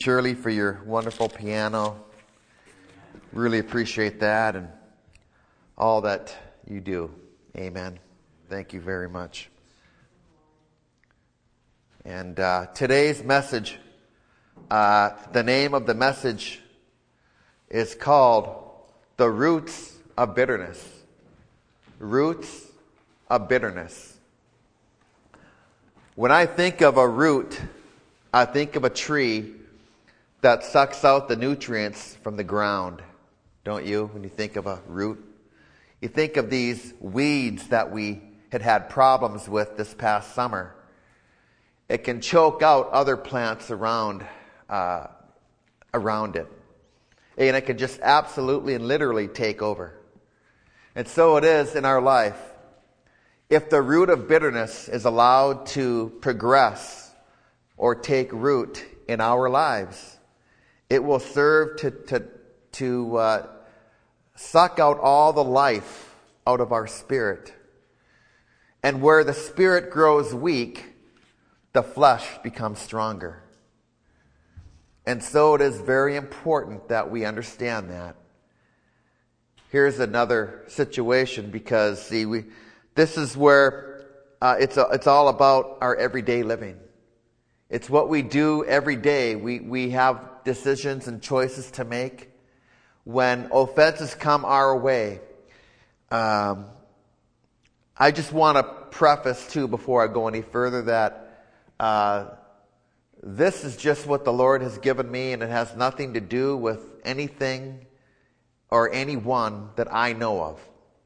Shirley, for your wonderful piano. Really appreciate that and all that you do. Amen. Thank you very much. And today's message, the name of the message is called The Roots of Bitterness. Roots of Bitterness. When I think of a root, I think of a tree that sucks out the nutrients from the ground. Don't you, when you think of a root? You think of these weeds that we had problems with this past summer. It can choke out other plants around it. And it can just absolutely and literally take over. And so it is in our life. If the root of bitterness is allowed to progress or take root in our lives, it will serve to suck out all the life out of our spirit. And where the spirit grows weak, the flesh becomes stronger. And so it is very important that we understand that. Here's another situation, because this is where it's all about our everyday living. It's what we do every day. We have decisions and choices to make. When offenses come our way, I just want to preface too, before I go any further, that this is just what the Lord has given me, and it has nothing to do with anything or anyone that I know of.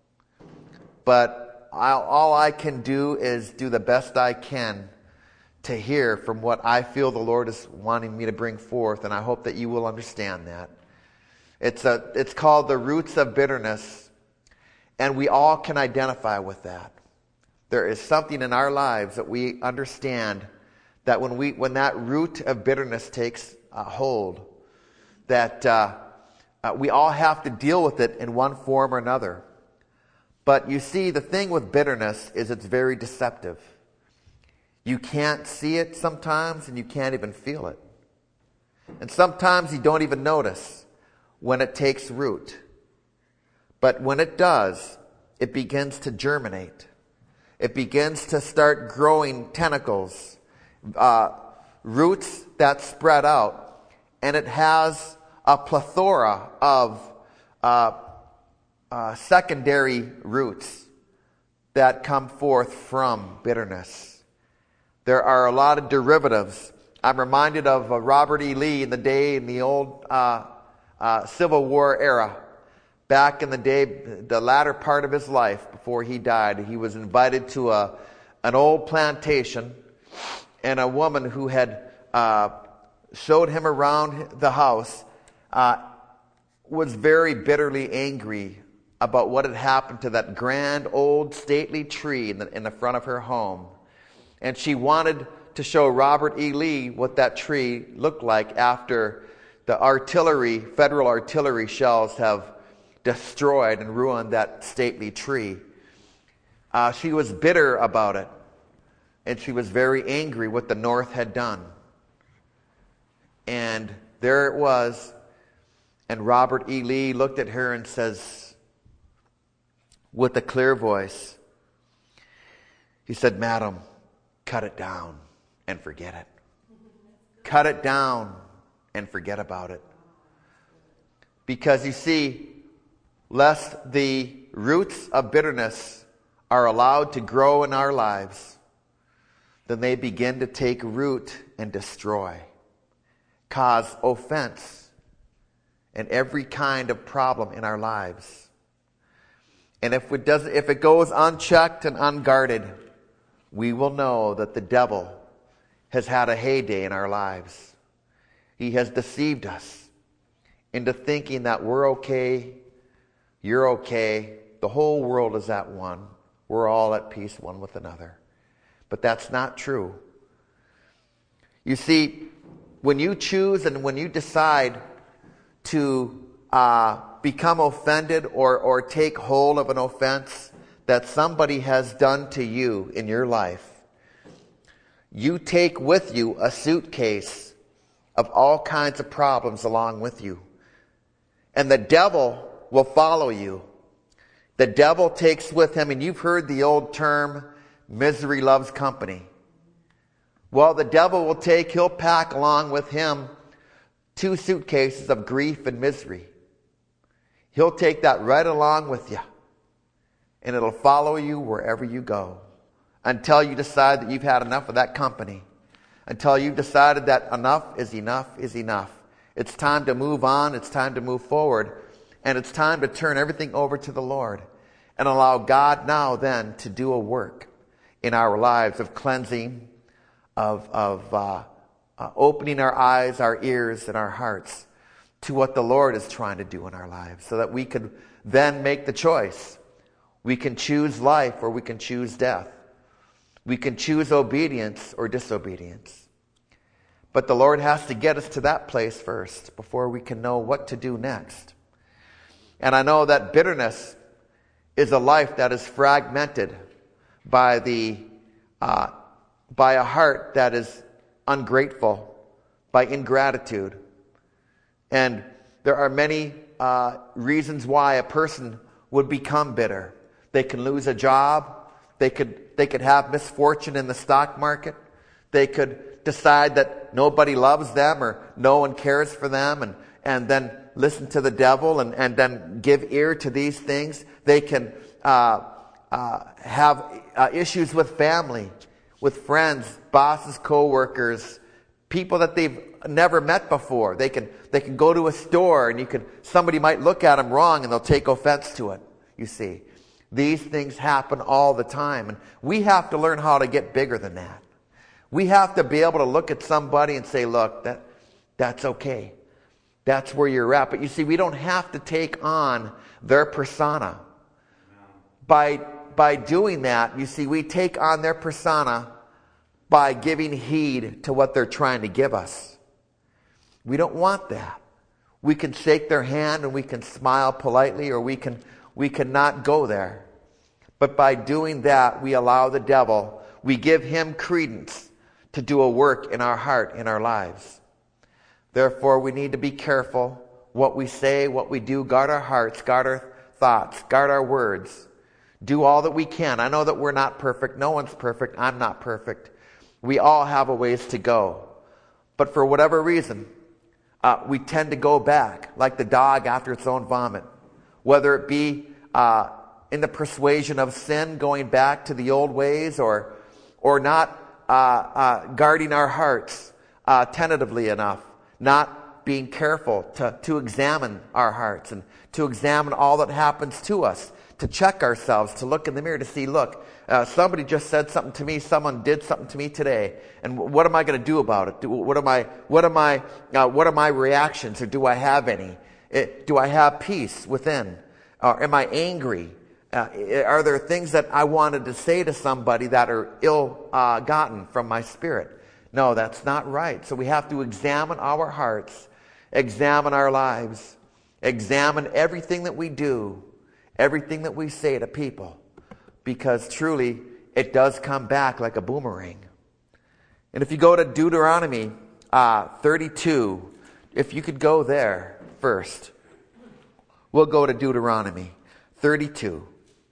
But all I can do is do the best I can to hear from what I feel the Lord is wanting me to bring forth, and I hope that you will understand that. It's called the roots of bitterness, and we all can identify with that. There is something in our lives that we understand that when that root of bitterness takes hold, that we all have to deal with it in one form or another. But you see, the thing with bitterness is it's very deceptive. You can't see it sometimes, and you can't even feel it. And sometimes you don't even notice when it takes root. But when it does, it begins to germinate. It begins to start growing tentacles, roots that spread out. And it has a plethora of secondary roots that come forth from bitterness. There are a lot of derivatives. I'm reminded of Robert E. Lee in the old Civil War era. Back in the day, the latter part of his life, before he died, he was invited to an old plantation, and a woman who had showed him around the house was very bitterly angry about what had happened to that grand old stately tree in the front of her home. And she wanted to show Robert E. Lee what that tree looked like after the federal artillery shells have destroyed and ruined that stately tree. She was bitter about it. And she was very angry what the North had done. And there it was. And Robert E. Lee looked at her and says, with a clear voice, he said, "Madam, cut it down and forget it. Cut it down and forget about it." Because you see, lest the roots of bitterness are allowed to grow in our lives, then they begin to take root and destroy, cause offense, and every kind of problem in our lives. And if it goes unchecked and unguarded, we will know that the devil has had a heyday in our lives. He has deceived us into thinking that we're okay, you're okay, the whole world is at one, we're all at peace one with another. But that's not true. You see, when you choose and when you decide to become offended or take hold of an offense that somebody has done to you in your life, you take with you a suitcase of all kinds of problems along with you. And the devil will follow you. The devil takes with him, and you've heard the old term, misery loves company. Well, the devil will he'll pack along with him 2 suitcases of grief and misery. He'll take that right along with you. And it'll follow you wherever you go. Until you decide that you've had enough of that company. Until you've decided that enough is enough is enough. It's time to move on. It's time to move forward. And it's time to turn everything over to the Lord. And allow God now then to do a work in our lives of cleansing, of opening our eyes, our ears, and our hearts to what the Lord is trying to do in our lives, so that we could then make the choice. We can choose life or we can choose death. We can choose obedience or disobedience. But the Lord has to get us to that place first before we can know what to do next. And I know that bitterness is a life that is fragmented by a heart that is ungrateful, by ingratitude. And there are many reasons why a person would become bitter. They can lose a job. They could have misfortune in the stock market. They could decide that nobody loves them or no one cares for them, and then listen to the devil and then give ear to these things. They can have issues with family, with friends, bosses, co-workers, people that they've never met before. They can go to a store and somebody might look at them wrong and they'll take offense to it. You see, these things happen all the time, and we have to learn how to get bigger than that. We have to be able to look at somebody and say, look, that's okay. That's where you're at. But you see, we don't have to take on their persona. By doing that, you see, we take on their persona by giving heed to what they're trying to give us. We don't want that. We can shake their hand and we can smile politely, or we can not go there. But by doing that, we allow the devil, we give him credence to do a work in our heart, in our lives. Therefore, we need to be careful what we say, what we do. Guard our hearts, guard our thoughts, guard our words. Do all that we can. I know that we're not perfect. No one's perfect. I'm not perfect. We all have a ways to go. But for whatever reason, we tend to go back like the dog after its own vomit. Whether it be in the persuasion of sin, going back to the old ways, or not guarding our hearts tentatively enough, not being careful to examine our hearts and to examine all that happens to us, to check ourselves, to look in the mirror, to see, look, somebody just said something to me, someone did something to me today, and what am I going to do about it? What are my reactions, or do I have any? Do I have peace within? Am I angry? Are there things that I wanted to say to somebody that are ill-gotten from my spirit? No, that's not right. So we have to examine our hearts, examine our lives, examine everything that we do, everything that we say to people, because truly it does come back like a boomerang. And if you go to Deuteronomy 32, if you could go there first, we'll go to Deuteronomy 32.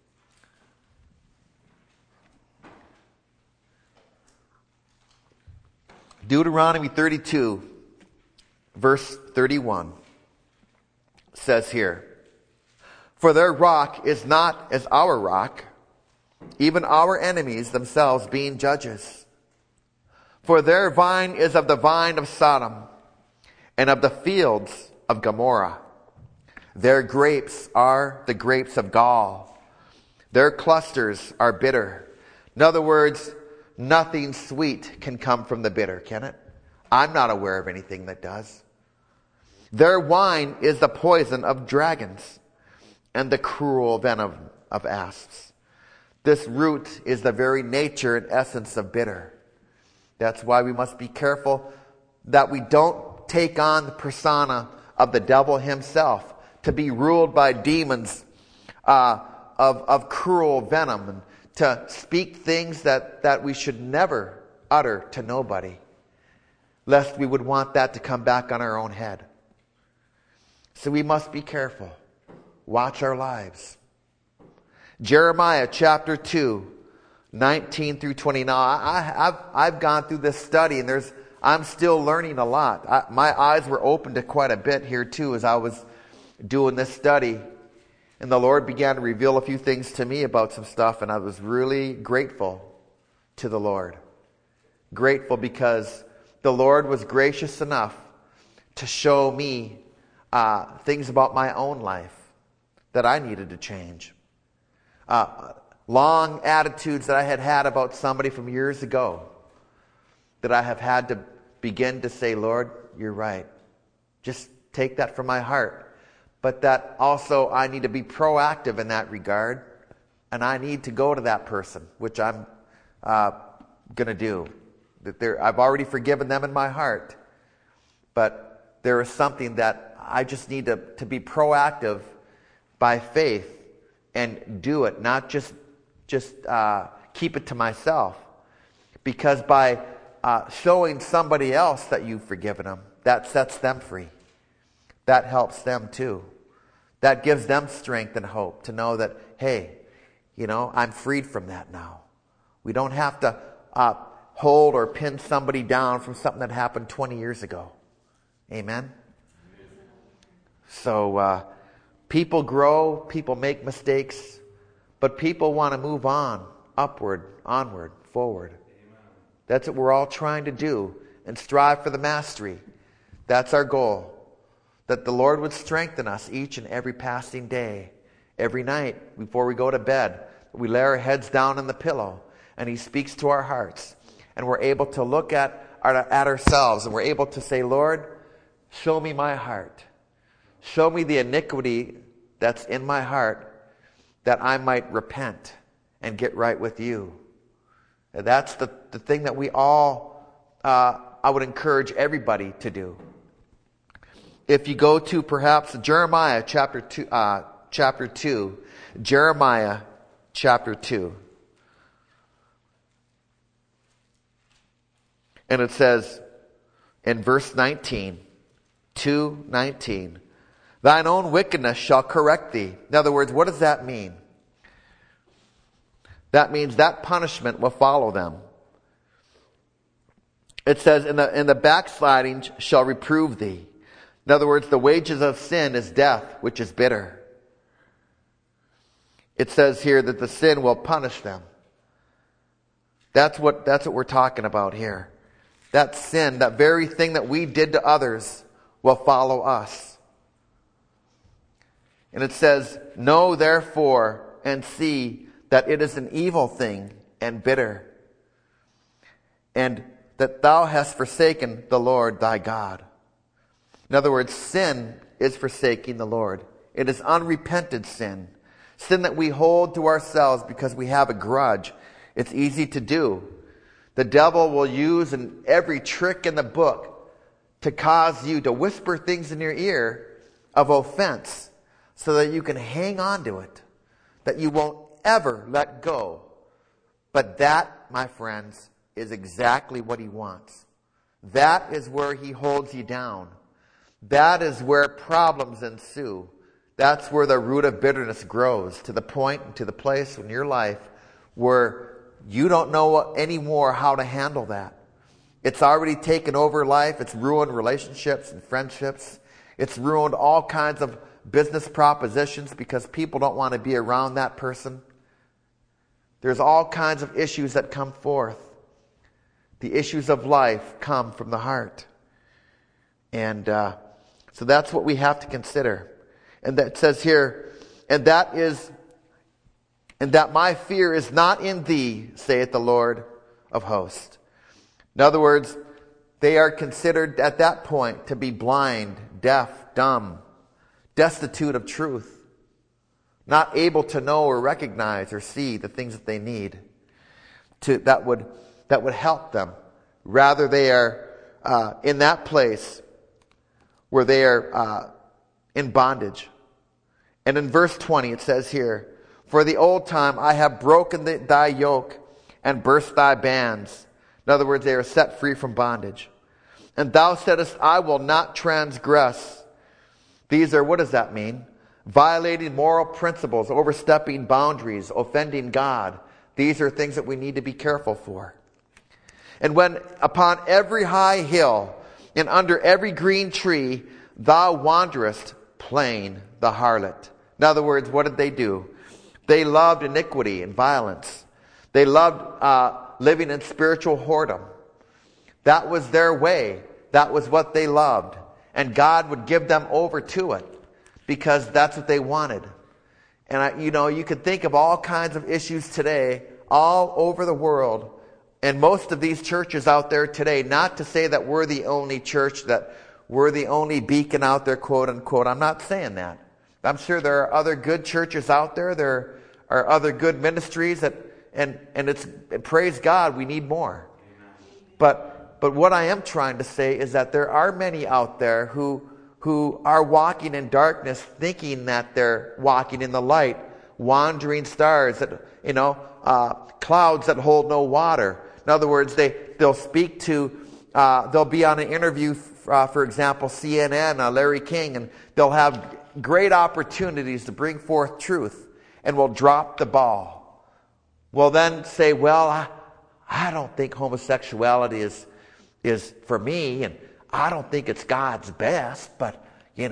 Deuteronomy 32, verse 31 says here, "For their rock is not as our rock, even our enemies themselves being judges. For their vine is of the vine of Sodom, and of the fields of Gomorrah. Their grapes are the grapes of gall. Their clusters are bitter." In other words, nothing sweet can come from the bitter, can it? I'm not aware of anything that does. "Their wine is the poison of dragons, and the cruel venom of asps." This root is the very nature and essence of bitter. That's why we must be careful that we don't take on the persona of the devil himself, to be ruled by demons of cruel venom, and to speak things that we should never utter to nobody. lest we would want that to come back on our own head. So we must be careful. Watch our lives. Jeremiah chapter 2, 19 through 20. Now, I've gone through this study, and I'm still learning a lot. My eyes were opened to quite a bit here too as I was doing this study. And the Lord began to reveal a few things to me about some stuff, and I was really grateful to the Lord. Grateful because the Lord was gracious enough to show me things about my own life that I needed to change. Long attitudes that I had about somebody from years ago that I have had to begin to say, Lord, you're right. Just take that from my heart. But that also I need to be proactive in that regard, and I need to go to that person, which I'm going to do. I've already forgiven them in my heart, but there is something that I just need to be proactive by faith and do it, not just keep it to myself. Because by showing somebody else that you've forgiven them, that sets them free. That helps them too. That gives them strength and hope to know that, hey, I'm freed from that now. We don't have to hold or pin somebody down from something that happened 20 years ago. Amen? So people grow, people make mistakes, but people want to move on, upward, onward, forward. That's what we're all trying to do, and strive for the mastery. That's our goal. That the Lord would strengthen us each and every passing day, every night before we go to bed. We lay our heads down on the pillow, and He speaks to our hearts. And we're able to look at ourselves, and we're able to say, Lord, show me my heart. Show me the iniquity that's in my heart, that I might repent and get right with you. And that's the thing that we all, I would encourage everybody to do. If you go to perhaps Jeremiah chapter 2, Jeremiah chapter 2. And it says in verse 19, 2:19, thine own wickedness shall correct thee. In other words, what does that mean? That means that punishment will follow them. It says, in the backsliding shall reprove thee. In other words, the wages of sin is death, which is bitter. It says here that the sin will punish them. That's what we're talking about here. That sin, that very thing that we did to others, will follow us. And it says, know therefore and see that it is an evil thing and bitter, and that thou hast forsaken the Lord thy God. In other words, sin is forsaking the Lord. It is unrepented sin. Sin that we hold to ourselves because we have a grudge. It's easy to do. The devil will use every trick in the book to cause you to whisper things in your ear of offense so that you can hang on to it, that you won't ever let go. But that, my friends, is exactly what he wants. That is where he holds you down. That is where problems ensue. That's where the root of bitterness grows, to the point and to the place in your life where you don't know anymore how to handle that. It's already taken over life. It's ruined relationships and friendships. It's ruined all kinds of business propositions because people don't want to be around that person. There's all kinds of issues that come forth. The issues of life come from the heart. And so that's what we have to consider. And that says here, and that my fear is not in thee, saith the Lord of hosts. In other words, they are considered at that point to be blind, deaf, dumb, destitute of truth, not able to know or recognize or see the things that they need that would help them. Rather, they are in that place where they are in bondage. And in verse 20 it says here, for the old time I have broken thy yoke and burst thy bands. In other words, they are set free from bondage. And thou saidest, I will not transgress. These are, what does that mean? Violating moral principles, overstepping boundaries, offending God. These are things that we need to be careful for. And when upon every high hill and under every green tree thou wanderest, playing the harlot. In other words, what did they do? They loved iniquity and violence. They loved living in spiritual whoredom. That was their way. That was what they loved. And God would give them over to it because that's what they wanted. And you could think of all kinds of issues today all over the world. And most of these churches out there today, not to say that we're the only church, that we're the only beacon out there, quote unquote. I'm not saying that. I'm sure there are other good churches out there. There are other good ministries and praise God, we need more. But what I am trying to say is that there are many out there who are walking in darkness, thinking that they're walking in the light, wandering stars that, clouds that hold no water. In other words, they'll speak to, they'll be on an interview, for example, CNN, Larry King, and they'll have great opportunities to bring forth truth, and will drop the ball. Will then say, well, I don't think homosexuality is for me, and I don't think it's God's best, but,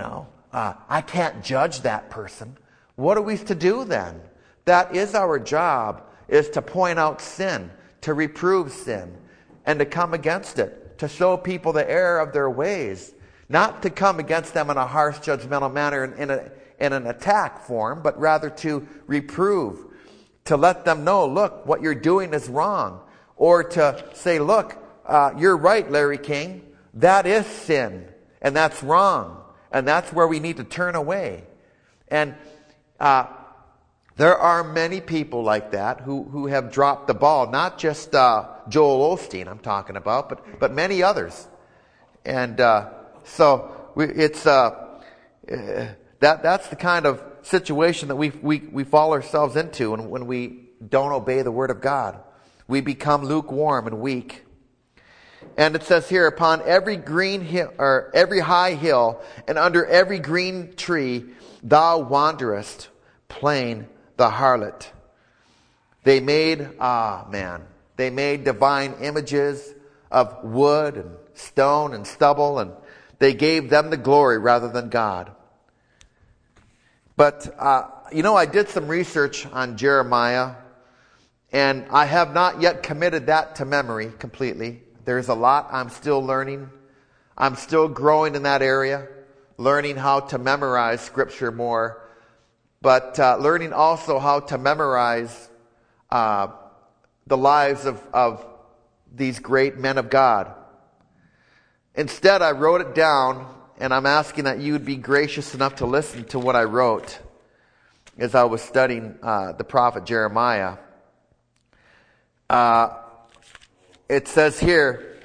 I can't judge that person. What are we to do then? That is our job, is to point out sin, to reprove sin, and to come against it, to show people the error of their ways, not to come against them in a harsh, judgmental manner in an attack form, but rather to reprove, to let them know, look, what you're doing is wrong, or to say, look, you're right, Larry King, that is sin, and that's wrong, and that's where we need to turn away. And there are many people like that who have dropped the ball. Not just Joel Osteen I'm talking about, but many others. And it's that's the kind of situation that we fall ourselves into when we don't obey the Word of God. We become lukewarm and weak. And it says here, upon every green hill, or every high hill, and under every green tree, thou wanderest, playing the harlot. They made divine images of wood and stone and stubble, and they gave them the glory rather than God. But, I did some research on Jeremiah, and I have not yet committed that to memory completely. There's a lot I'm still learning. I'm still growing in that area, learning how to memorize Scripture more, but learning also how to memorize the lives of these great men of God. Instead, I wrote it down, and I'm asking that you would be gracious enough to listen to what I wrote as I was studying the prophet Jeremiah. It says here,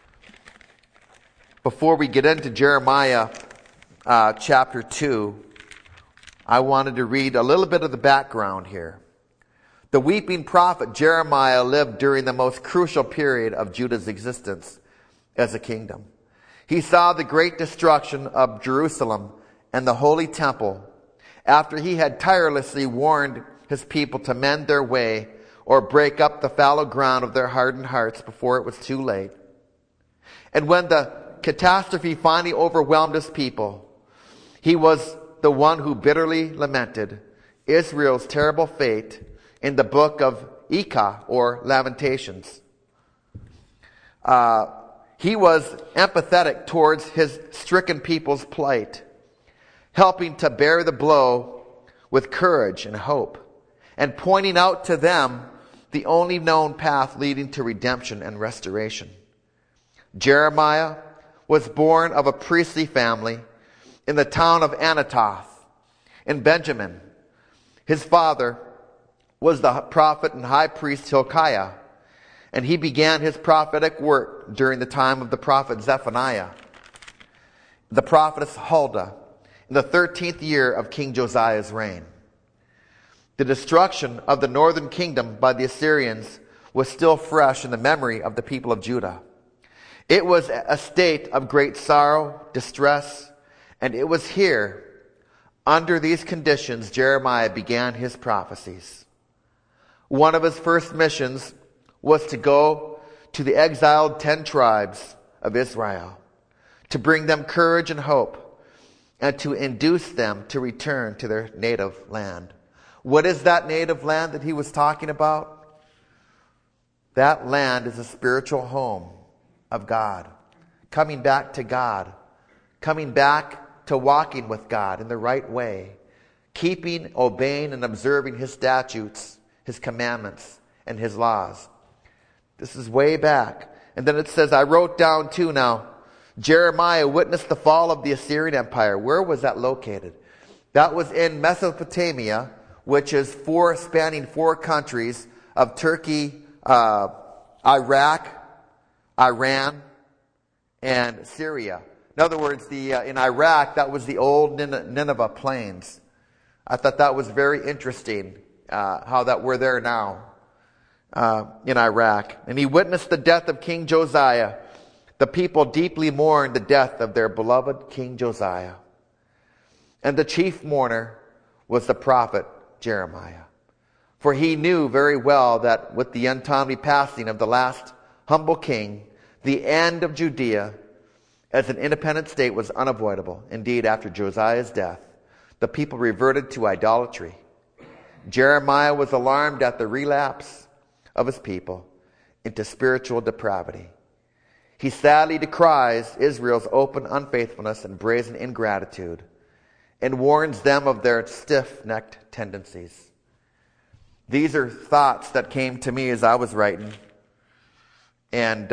before we get into Jeremiah chapter 2, I wanted to read a little bit of the background here. The weeping prophet Jeremiah lived during the most crucial period of Judah's existence as a kingdom. He saw the great destruction of Jerusalem and the holy temple after he had tirelessly warned his people to mend their way or break up the fallow ground of their hardened hearts before it was too late. And when the catastrophe finally overwhelmed his people, he was the one who bitterly lamented Israel's terrible fate in the book of Ika, or Lamentations. He was empathetic towards his stricken people's plight, helping to bear the blow with courage and hope, and pointing out to them the only known path leading to redemption and restoration. Jeremiah was born of a priestly family in the town of Anathoth in Benjamin. His father was the prophet and high priest Hilkiah, and he began his prophetic work during the time of the prophet Zephaniah, the prophetess Huldah, in the 13th year of King Josiah's reign. The destruction of the northern kingdom by the Assyrians was still fresh in the memory of the people of Judah. It was a state of great sorrow, distress, and it was here, under these conditions, Jeremiah began his prophecies. One of his first missions was to go to the exiled 10 tribes of Israel, to bring them courage and hope, and to induce them to return to their native land. What is that native land that he was talking about? That land is a spiritual home of God. Coming back to God. Coming back to walking with God in the right way. Keeping, obeying, and observing His statutes, His commandments, and His laws. This is way back. And then it says, I wrote down too now, Jeremiah witnessed the fall of the Assyrian Empire. Where was that located? That was in Mesopotamia, which is spanning 4 countries of Turkey, Iraq, Iran, and Syria. In other words, in Iraq, that was the old Nineveh plains. I thought that was very interesting, how that we're there now in Iraq. And he witnessed the death of King Josiah. The people deeply mourned the death of their beloved King Josiah. And the chief mourner was the prophet Jeremiah. For he knew very well that with the untimely passing of the last humble king, the end of Judea as an independent state was unavoidable. Indeed, after Josiah's death, the people reverted to idolatry. Jeremiah was alarmed at the relapse of his people into spiritual depravity. He sadly decries Israel's open unfaithfulness and brazen ingratitude, and warns them of their stiff-necked tendencies. These are thoughts that came to me as I was writing. And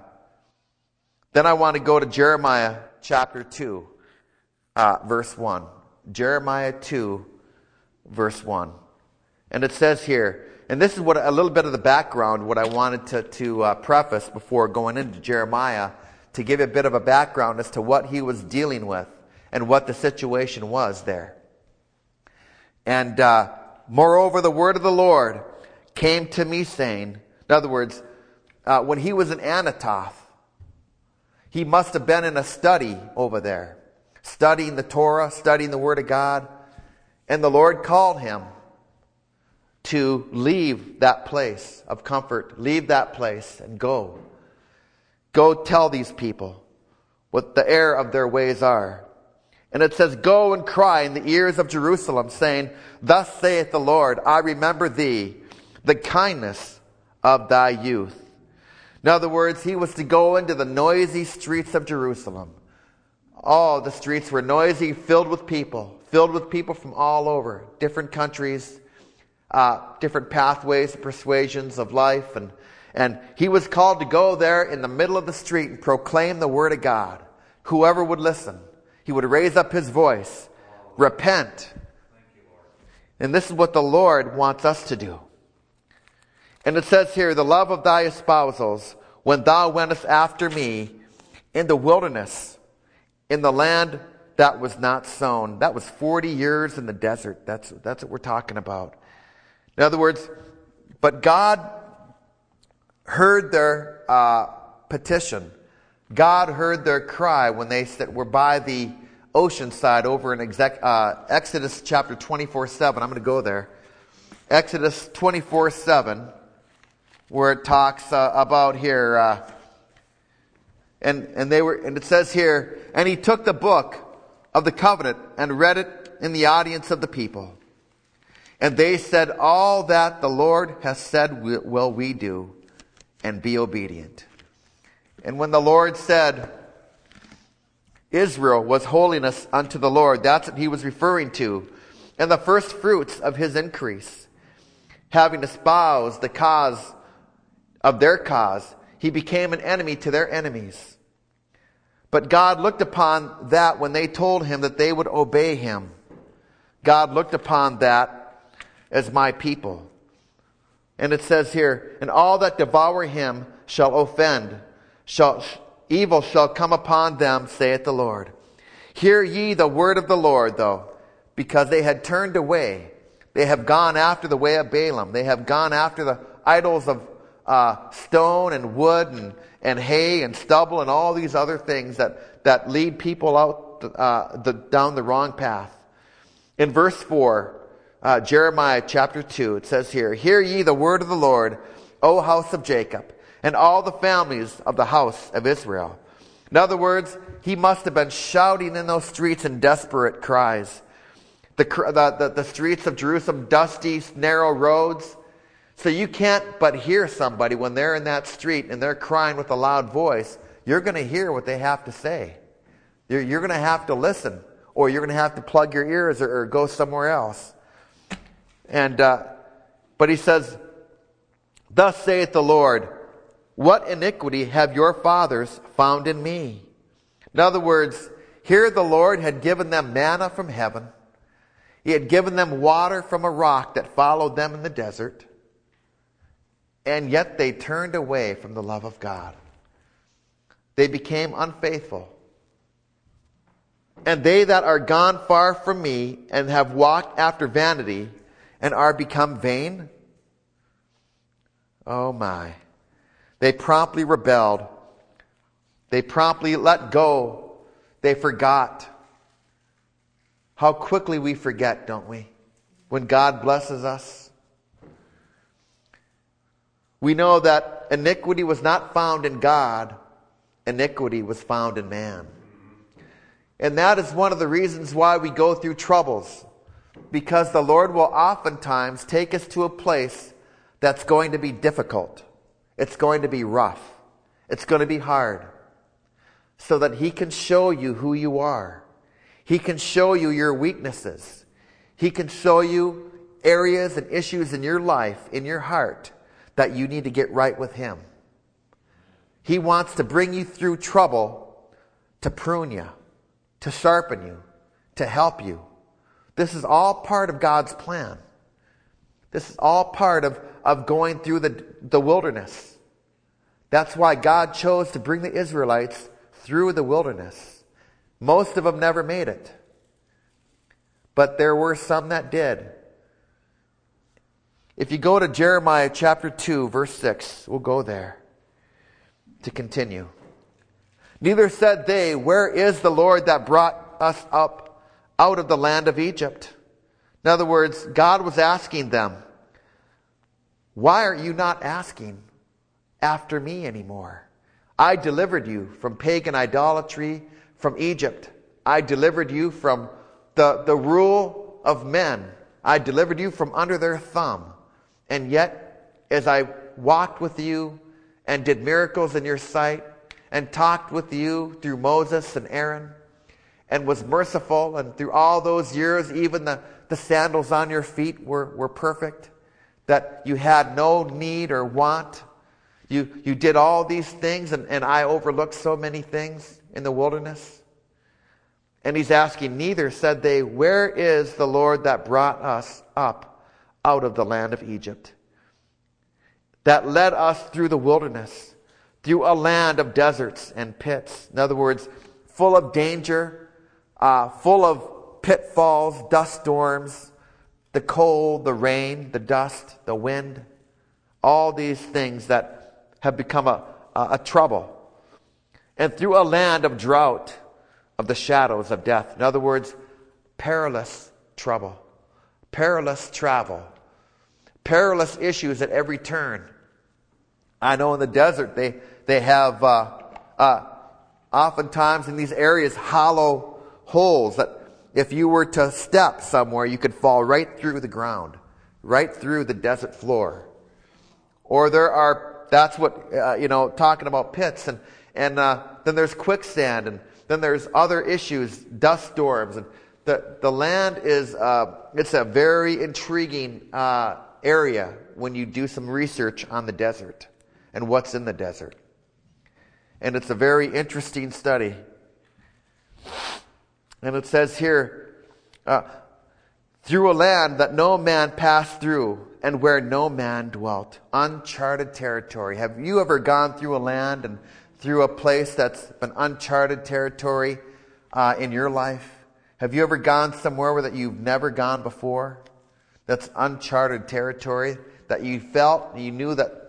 then I want to go to Jeremiah chapter 2, verse 1. Jeremiah 2, verse 1. And it says here, and this is what a little bit of the background, what I wanted to preface before going into Jeremiah, to give a bit of a background as to what he was dealing with and what the situation was there. And moreover, the word of the Lord came to me saying, in other words, when he was in Anathoth, he must have been in a study over there, studying the Torah, studying the Word of God. And the Lord called him to leave that place of comfort, leave that place and go. Go tell these people what the error of their ways are. And it says, go and cry in the ears of Jerusalem, saying, thus saith the Lord, I remember thee, the kindness of thy youth. In other words, he was to go into the noisy streets of Jerusalem. Oh, the streets were noisy, filled with people from all over, different countries, different pathways, persuasions of life. And he was called to go there in the middle of the street and proclaim the word of God. Whoever would listen, he would raise up his voice, repent. And this is what the Lord wants us to do. And it says here, the love of thy espousals, when thou wentest after me in the wilderness, in the land that was not sown. That was 40 years in the desert. That's what we're talking about. In other words, but God heard their petition. God heard their cry when they were by the ocean side over in Exodus chapter 24:7. I'm going to go there. Exodus 24:7. Where it talks about here, and it says here, and he took the book of the covenant and read it in the audience of the people. And they said, all that the Lord has said will we do, and be obedient. And when the Lord said, Israel was holiness unto the Lord, that's what he was referring to. And the first fruits of his increase, having espoused the cause of their cause, he became an enemy to their enemies. But God looked upon that when they told him that they would obey him. God looked upon that as my people. And it says here, and all that devour him shall offend, evil shall come upon them, saith the Lord. Hear ye the word of the Lord, though, because they had turned away. They have gone after the way of Balaam. They have gone after the idols of stone and wood and hay and stubble and all these other things that lead people out down the wrong path. In verse 4, Jeremiah chapter 2, it says here, "Hear ye the word of the Lord, O house of Jacob, and all the families of the house of Israel." In other words, he must have been shouting in those streets in desperate cries. The streets of Jerusalem, dusty, narrow roads. So you can't but hear somebody when they're in that street and they're crying with a loud voice. You're going to hear what they have to say. You're going to have to listen, or you're going to have to plug your ears or go somewhere else. But he says, "Thus saith the Lord, what iniquity have your fathers found in me?" In other words, here the Lord had given them manna from heaven. He had given them water from a rock that followed them in the desert. And yet they turned away from the love of God. They became unfaithful. "And they that are gone far from me and have walked after vanity and are become vain." Oh my. They promptly rebelled. They promptly let go. They forgot. How quickly we forget, don't we? When God blesses us. We know that iniquity was not found in God. Iniquity was found in man. And that is one of the reasons why we go through troubles. Because the Lord will oftentimes take us to a place that's going to be difficult. It's going to be rough. It's going to be hard. So that He can show you who you are. He can show you your weaknesses. He can show you areas and issues in your life, in your heart, that you need to get right with Him. He wants to bring you through trouble to prune you, to sharpen you, to help you. This is all part of God's plan. This is all part of going through the wilderness. That's why God chose to bring the Israelites through the wilderness. Most of them never made it. But there were some that did. If you go to Jeremiah chapter 2, verse 6, we'll go there to continue. "Neither said they, Where is the Lord that brought us up out of the land of Egypt?" In other words, God was asking them, why are you not asking after me anymore? I delivered you from pagan idolatry, from Egypt. I delivered you from the rule of men. I delivered you from under their thumb. And yet, as I walked with you and did miracles in your sight and talked with you through Moses and Aaron and was merciful, and through all those years, even the sandals on your feet were perfect, that you had no need or want. You did all these things, and I overlooked so many things in the wilderness. And He's asking, neither said they, Where is the Lord that brought us up out of the land of Egypt, that led us through the wilderness, through a land of deserts and pits? In other words, full of danger, full of pitfalls, dust storms, the cold, the rain, the dust, the wind, all these things that have become a trouble. And through a land of drought, of the shadows of death. In other words, perilous trouble, perilous travel, perilous issues at every turn. I know in the desert they have oftentimes in these areas hollow holes that if you were to step somewhere, you could fall right through the ground, right through the desert floor. Or that's what, talking about pits, and then there's quicksand, and then there's other issues, dust storms. And the land is, it's a very intriguing area when you do some research on the desert and what's in the desert. And it's a very interesting study. And it says here, through a land that no man passed through, and where no man dwelt. Uncharted territory. Have you ever gone through a land and through a place that's been uncharted territory in your life? Have you ever gone somewhere that you've never gone before? That's uncharted territory, that you felt, you knew that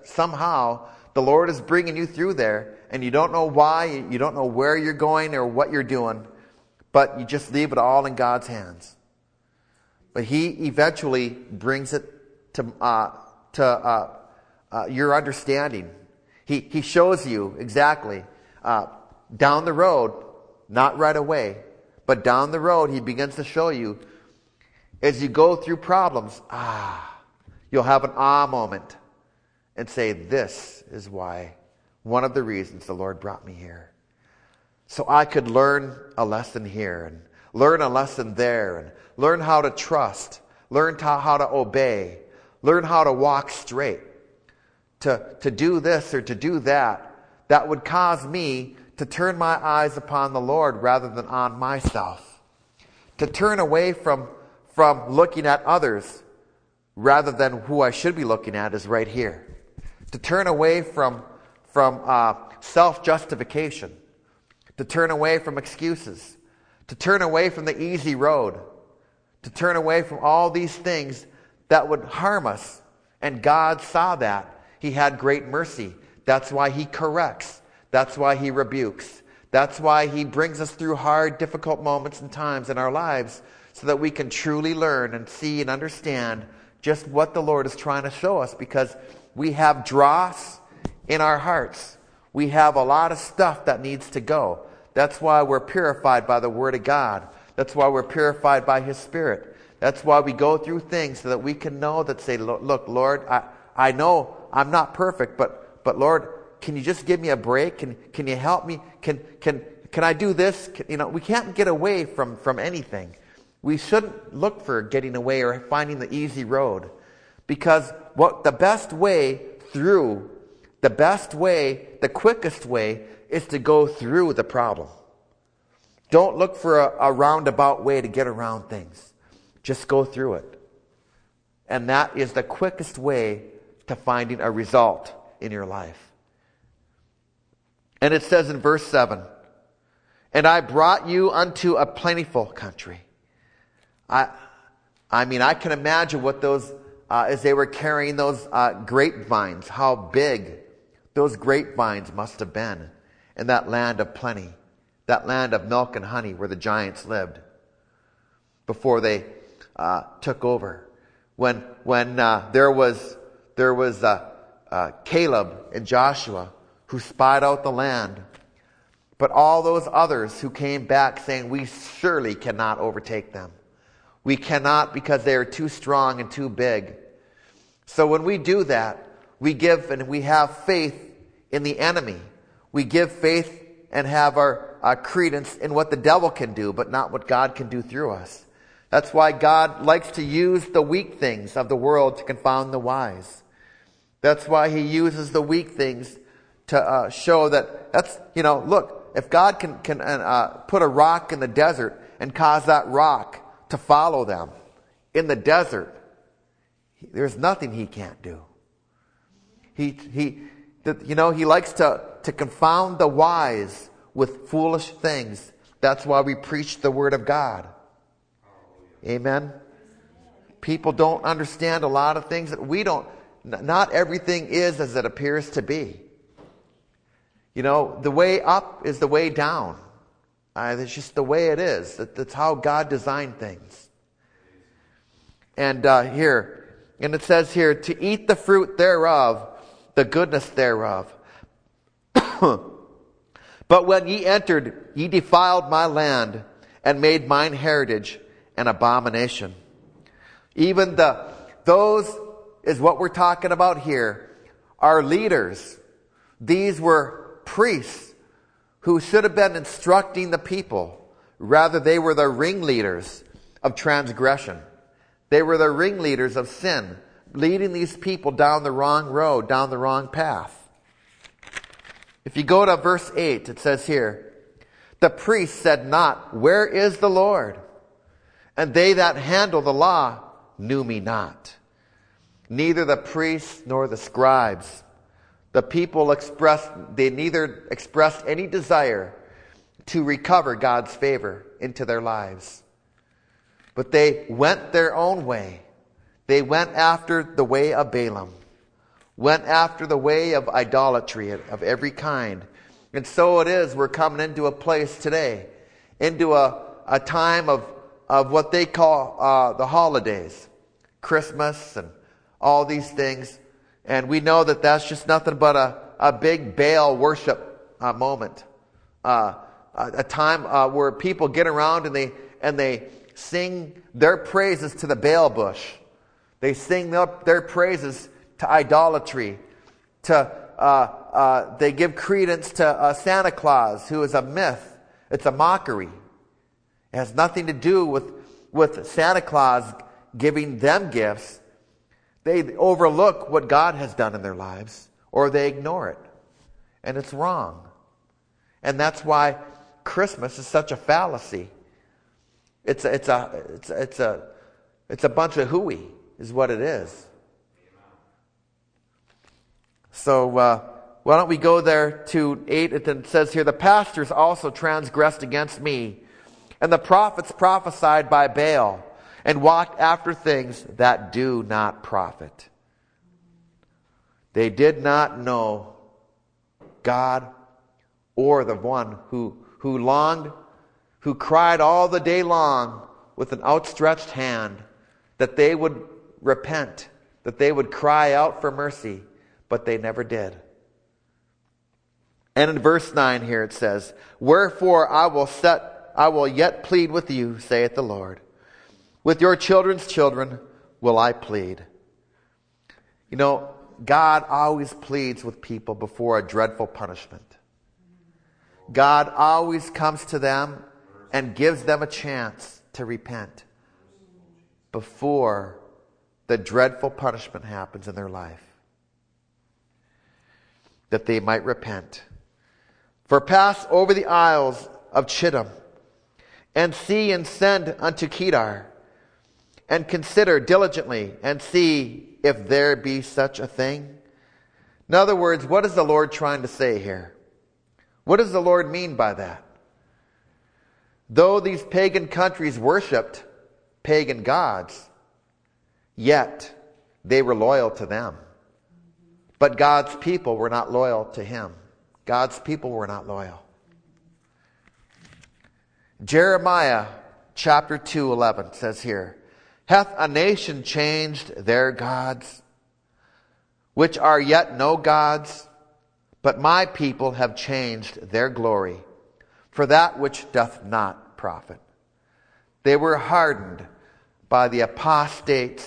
somehow the Lord is bringing you through there, and you don't know why, you don't know where you're going or what you're doing, but you just leave it all in God's hands. But He eventually brings it to your understanding. He shows you exactly down the road, not right away, but down the road He begins to show you as you go through problems. You'll have an moment and say, this is why, one of the reasons the Lord brought me here. So I could learn a lesson here and learn a lesson there and learn how to trust, learn how to obey, learn how to walk straight. To do this or to do that would cause me to turn my eyes upon the Lord rather than on myself. To turn away from looking at others rather than who I should be looking at is right here. To turn away from self-justification. To turn away from excuses. To turn away from the easy road. To turn away from all these things that would harm us. And God saw that. He had great mercy. That's why He corrects. That's why He rebukes. That's why He brings us through hard, difficult moments and times in our lives so that we can truly learn and see and understand just what the Lord is trying to show us, because we have dross in our hearts. We have a lot of stuff that needs to go. That's why we're purified by the Word of God. That's why we're purified by His Spirit. That's why we go through things so that we can know that, say, look, Lord, I know I'm not perfect, but Lord, can you just give me a break? Can you help me? Can I do this? We can't get away from anything. We shouldn't look for getting away or finding the easy road, because the quickest way is to go through the problem. Don't look for a roundabout way to get around things. Just go through it. And that is the quickest way to finding a result in your life. And it says in verse 7, and I brought you unto a plentiful country. I mean, I can imagine what those, as they were carrying those grapevines, how big those grapevines must have been in that land of plenty, that land of milk and honey where the giants lived before they took over. When there was Caleb and Joshua who spied out the land, but all those others who came back saying, we surely cannot overtake them. We cannot, because they are too strong and too big. So when we do that, we give and we have faith in the enemy. We give faith and have our credence in what the devil can do, but not what God can do through us. That's why God likes to use the weak things of the world to confound the wise. That's why He uses the weak things to show that look, if God can put a rock in the desert and cause that rock to follow them in the desert, there's nothing He can't do. He likes to confound the wise with foolish things. That's why we preach the Word of God. Amen. People don't understand a lot of things that we don't. Not everything is as it appears to be. The way up is the way down. It's just the way it is. That's how God designed things. And and it says here, to eat the fruit thereof, the goodness thereof. But when ye entered, ye defiled my land, and made mine heritage an abomination. Even those is what we're talking about here, are leaders. These were priests who should have been instructing the people. Rather, they were the ringleaders of transgression. They were the ringleaders of sin, leading these people down the wrong road, down the wrong path. If you go to verse 8, it says here, the priest said not, where is the Lord? And they that handle the law knew me not. Neither the priests nor the scribes. The people neither expressed any desire to recover God's favor into their lives. But they went their own way. They went after the way of Balaam, went after the way of idolatry of every kind. And so it is, we're coming into a place today, into a time of what they call the holidays, Christmas and all these things. And we know that that's just nothing but a big Baal worship moment. A time where people get around and they sing their praises to the Baal bush. They sing their praises to idolatry. They give credence to Santa Claus, who is a myth. It's a mockery. It has nothing to do with Santa Claus giving them gifts. They overlook what God has done in their lives, or they ignore it. And it's wrong. And that's why Christmas is such a fallacy. It's a bunch of hooey, is what it is. So why don't we go there to 8? It says here, the pastors also transgressed against me, and the prophets prophesied by Baal, and walked after things that do not profit. They did not know God or the one who longed, who cried all the day long with an outstretched hand, that they would repent, that they would cry out for mercy, but they never did. And in verse 9 here it says, wherefore I will yet plead with you, saith the Lord. With your children's children will I plead. You know, God always pleads with people before a dreadful punishment. God always comes to them and gives them a chance to repent before the dreadful punishment happens in their life, that they might repent. For pass over the isles of Chittim, and see and send unto Kedar, and consider diligently, and see if there be such a thing. In other words, what is the Lord trying to say here? What does the Lord mean by that? Though these pagan countries worshipped pagan gods, yet they were loyal to them. But God's people were not loyal to Him. God's people were not loyal. Jeremiah chapter 2:11 says here, hath a nation changed their gods, which are yet no gods? But my people have changed their glory for that which doth not profit. They were hardened by the apostate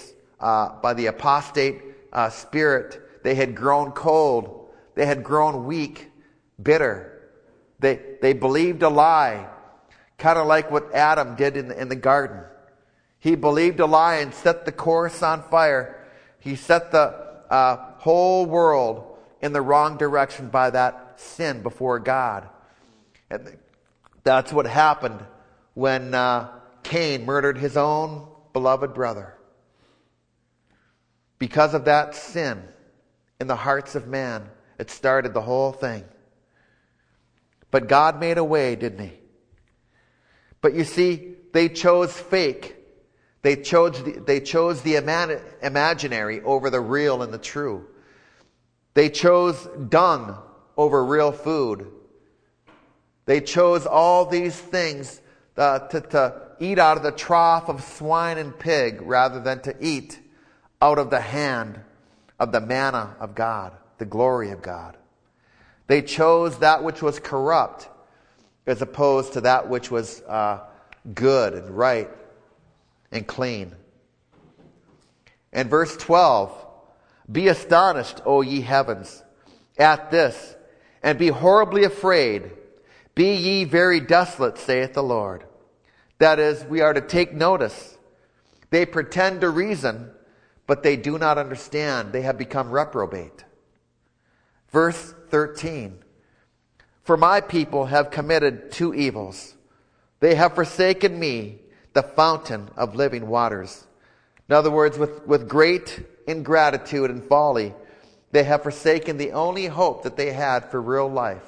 spirit. They had grown cold. They had grown weak, bitter. They believed a lie, kind of like what Adam did in the garden. He believed a lie and set the course on fire. He set the whole world in the wrong direction by that sin before God. And that's what happened when Cain murdered his own beloved brother. Because of that sin in the hearts of man, it started the whole thing. But God made a way, didn't He? But you see, they chose fake. They chose the imaginary over the real and the true. They chose dung over real food. They chose all these things to eat out of the trough of swine and pig rather than to eat out of the hand of the manna of God, the glory of God. They chose that which was corrupt as opposed to that which was good and right and clean. And verse 12, be astonished, O ye heavens, at this, and be horribly afraid. Be ye very desolate, saith the Lord. That is, we are to take notice. They pretend to reason, but they do not understand. They have become reprobate. Verse 13, for my people have committed two evils. They have forsaken me, the fountain of living waters. In other words, with great ingratitude and folly, they have forsaken the only hope that they had for real life.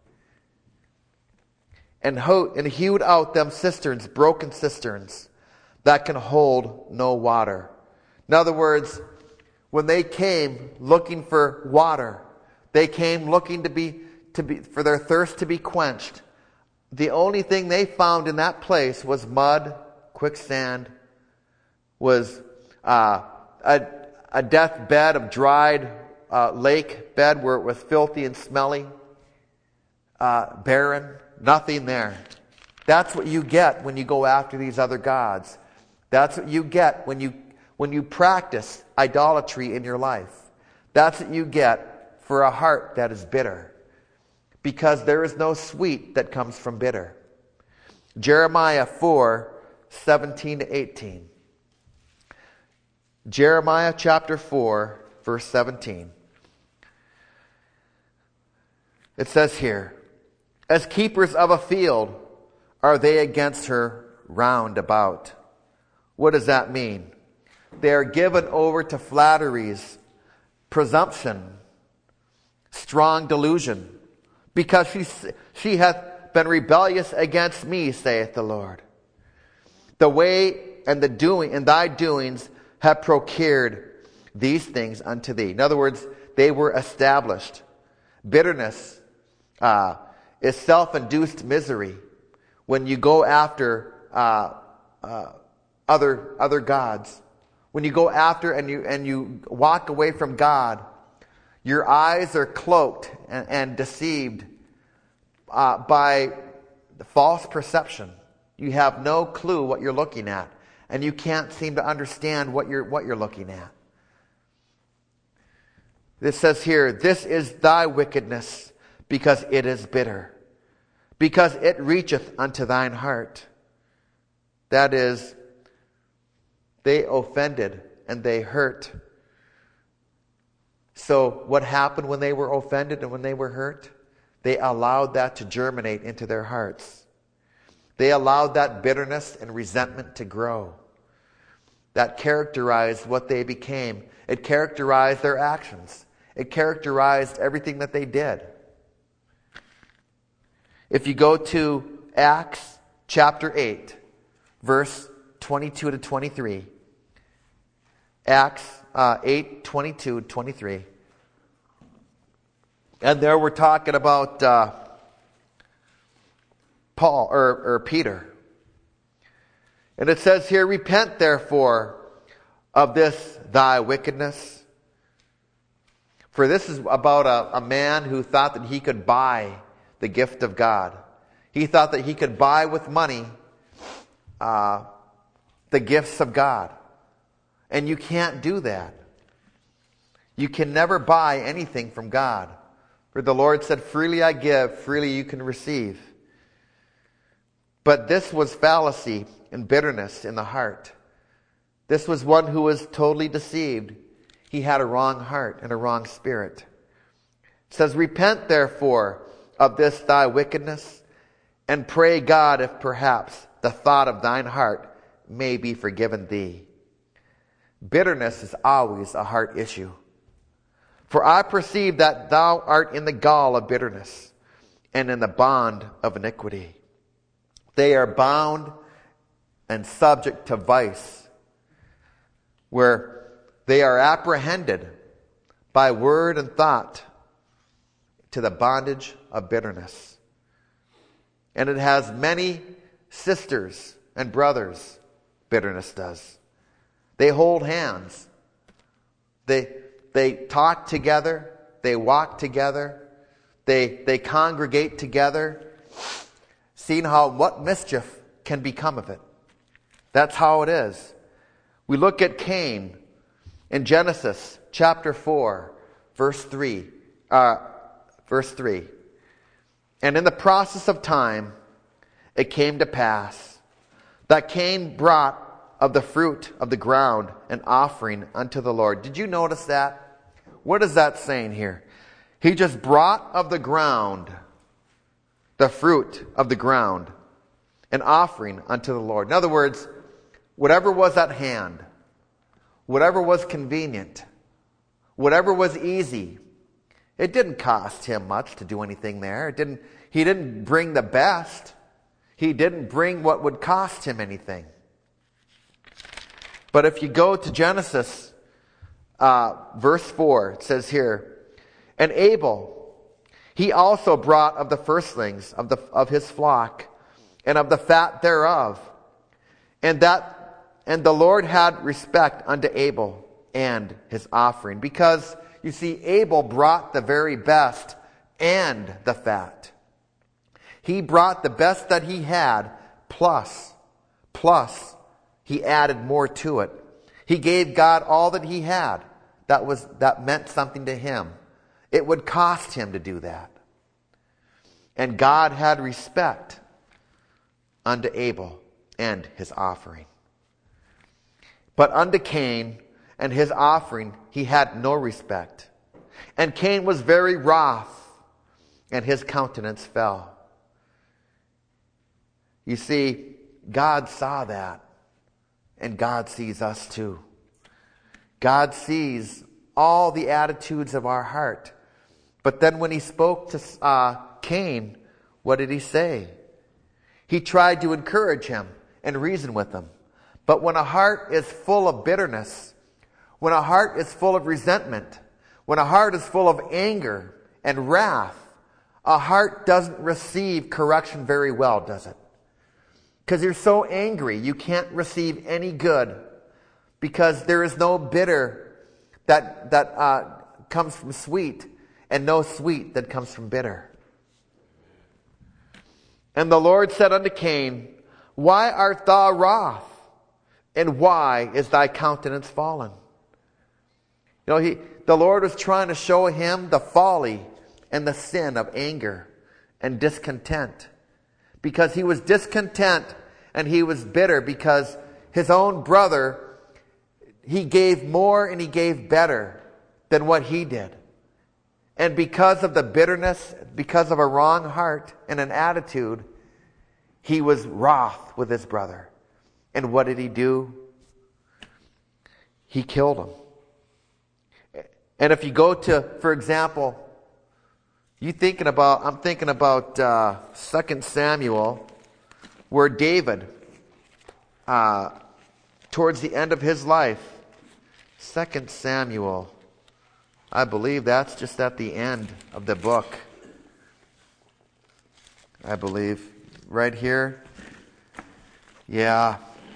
And hewed out them cisterns, broken cisterns, that can hold no water. In other words, when they came looking for water, they came looking for their thirst to be quenched, the only thing they found in that place was mud, quicksand, was a death bed of dried lake bed where it was filthy and smelly, barren, nothing there. That's what you get when you go after these other gods. That's what you get when you practice idolatry in your life. That's what you get for a heart that is bitter. Because there is no sweet that comes from bitter. Jeremiah 4:17-18. Jeremiah chapter 4, verse 17. It says here, as keepers of a field are they against her round about. What does that mean? They are given over to flatteries, presumption, strong delusion, because she hath been rebellious against me, saith the Lord. The way and the doing and thy doings have procured these things unto thee. In other words, they were established. Bitterness is self-induced misery when you go after other gods. When you go after and you walk away from God, your eyes are cloaked and deceived by the false perception. You have no clue what you're looking at, and you can't seem to understand what you're looking at. This says here, this is thy wickedness, because it is bitter, because it reacheth unto thine heart. That is, they offended and they hurt. So what happened when they were offended and when they were hurt? They allowed that to germinate into their hearts. They allowed that bitterness and resentment to grow. That characterized what they became. It characterized their actions. It characterized everything that they did. If you go to Acts chapter 8, verse 22-23. Acts 8, 22-23. And there we're talking about Paul or Peter. And it says here, repent therefore of this thy wickedness. For this is about a man who thought that he could buy the gift of God. He thought that he could buy with money the gifts of God. And you can't do that. You can never buy anything from God. For the Lord said, freely I give, freely you can receive. But this was fallacy and bitterness in the heart. This was one who was totally deceived. He had a wrong heart and a wrong spirit. It says, repent therefore of this thy wickedness, and pray God if perhaps the thought of thine heart may be forgiven thee. Bitterness is always a heart issue. For I perceive that thou art in the gall of bitterness, and in the bond of iniquity. They are bound and subject to vice, where they are apprehended by word and thought to the bondage of bitterness. And it has many sisters and brothers, bitterness does. They hold hands. They talk together. They walk together. They congregate together. Seeing what mischief can become of it. That's how it is. We look at Cain in Genesis chapter 4, verse 3. And in the process of time, it came to pass that Cain brought of the fruit of the ground an offering unto the Lord. Did you notice that? What is that saying here? He just brought of the ground, the fruit of the ground, an offering unto the Lord. In other words, whatever was at hand, whatever was convenient, whatever was easy, it didn't cost him much to do anything there. He didn't bring the best. He didn't bring what would cost him anything. But if you go to Genesis verse 4, it says here, and Abel, he also brought of the firstlings of his flock, and of the fat thereof. And the Lord had respect unto Abel and his offering. Because, you see, Abel brought the very best and the fat. He brought the best that he had, plus he added more to it. He gave God all that he had. That meant something to him. It would cost him to do that. And God had respect unto Abel and his offering. But unto Cain and his offering he had no respect. And Cain was very wroth, and his countenance fell. You see, God saw that, and God sees us too. God sees all the attitudes of our heart. But then when he spoke to Cain, what did he say? He tried to encourage him and reason with him. But when a heart is full of bitterness, when a heart is full of resentment, when a heart is full of anger and wrath, a heart doesn't receive correction very well, does it? Because you're so angry, you can't receive any good, because there is no bitter that comes from sweet, and no sweet that comes from bitter. And the Lord said unto Cain, why art thou wroth? And why is thy countenance fallen? You know, the Lord was trying to show him the folly and the sin of anger and discontent. Because he was discontent and he was bitter because his own brother, he gave more and he gave better than what he did. And because of the bitterness, because of a wrong heart and an attitude, he was wroth with his brother. And what did he do? He killed him. And if you go to, for example, I'm thinking about 2 Samuel, where David, towards the end of his life, 2 Samuel, I believe that's just at the end of the book. I believe. Right here. Yeah.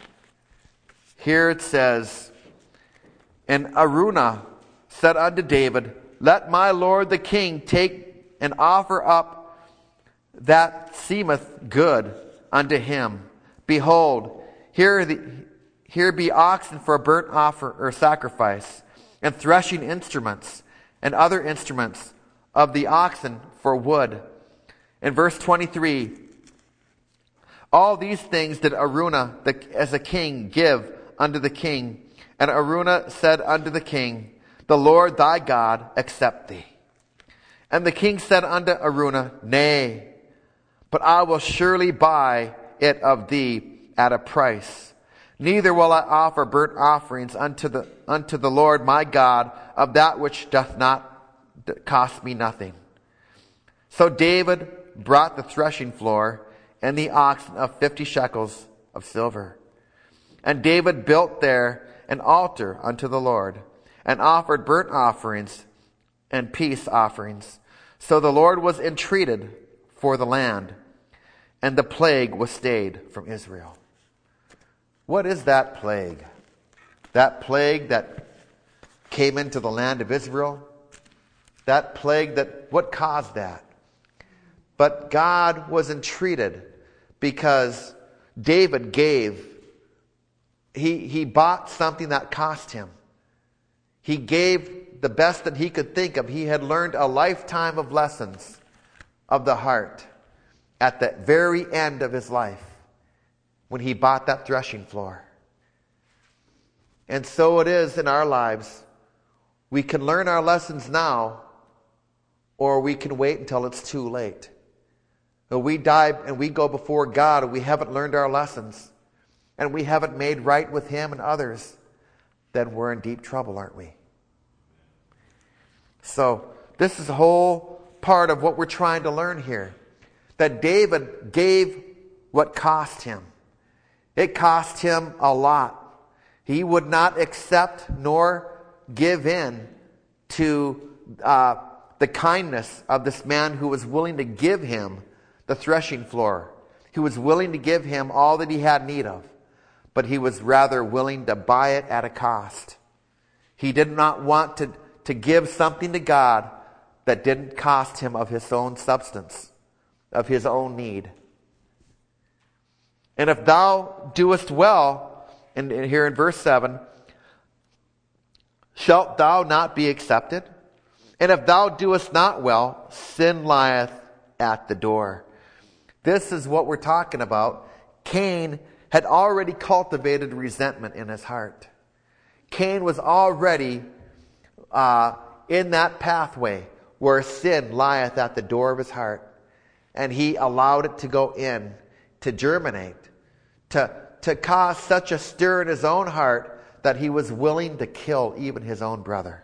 Here it says, and Araunah said unto David, let my lord the king take and offer up that seemeth good unto him. Behold, here be oxen for a burnt offer or sacrifice, and threshing instruments, and other instruments of the oxen for wood. In verse 23, all these things did Araunah as a king give unto the king. And Araunah said unto the king, the Lord thy God accept thee. And the king said unto Araunah, nay, but I will surely buy it of thee at a price. Neither will I offer burnt offerings unto the Lord my God of that which doth not cost me nothing. So David brought the threshing floor and the oxen of 50 shekels of silver. And David built there an altar unto the Lord, and offered burnt offerings and peace offerings. So the Lord was entreated for the land, and the plague was stayed from Israel. What is that plague? That plague that came into the land of Israel? That plague what caused that? But God was entreated because David gave. He bought something that cost him. He gave the best that he could think of. He had learned a lifetime of lessons of the heart at the very end of his life when he bought that threshing floor. And so it is in our lives. We can learn our lessons now, or we can wait until it's too late. When we die and we go before God and we haven't learned our lessons, and we haven't made right with him and others, then we're in deep trouble, aren't we? So this is a whole part of what we're trying to learn here. That David gave what cost him. It cost him a lot. He would not accept nor give in to the kindness of this man who was willing to give him the threshing floor. He was willing to give him all that he had need of, but he was rather willing to buy it at a cost. He did not want to give something to God that didn't cost him of his own substance, of his own need. And if thou doest well, and here in verse 7, shalt thou not be accepted? And if thou doest not well, sin lieth at the door. This is what we're talking about. Cain had already cultivated resentment in his heart. Cain was already in that pathway where sin lieth at the door of his heart. And he allowed it to go in, to germinate, to cause such a stir in his own heart that he was willing to kill even his own brother.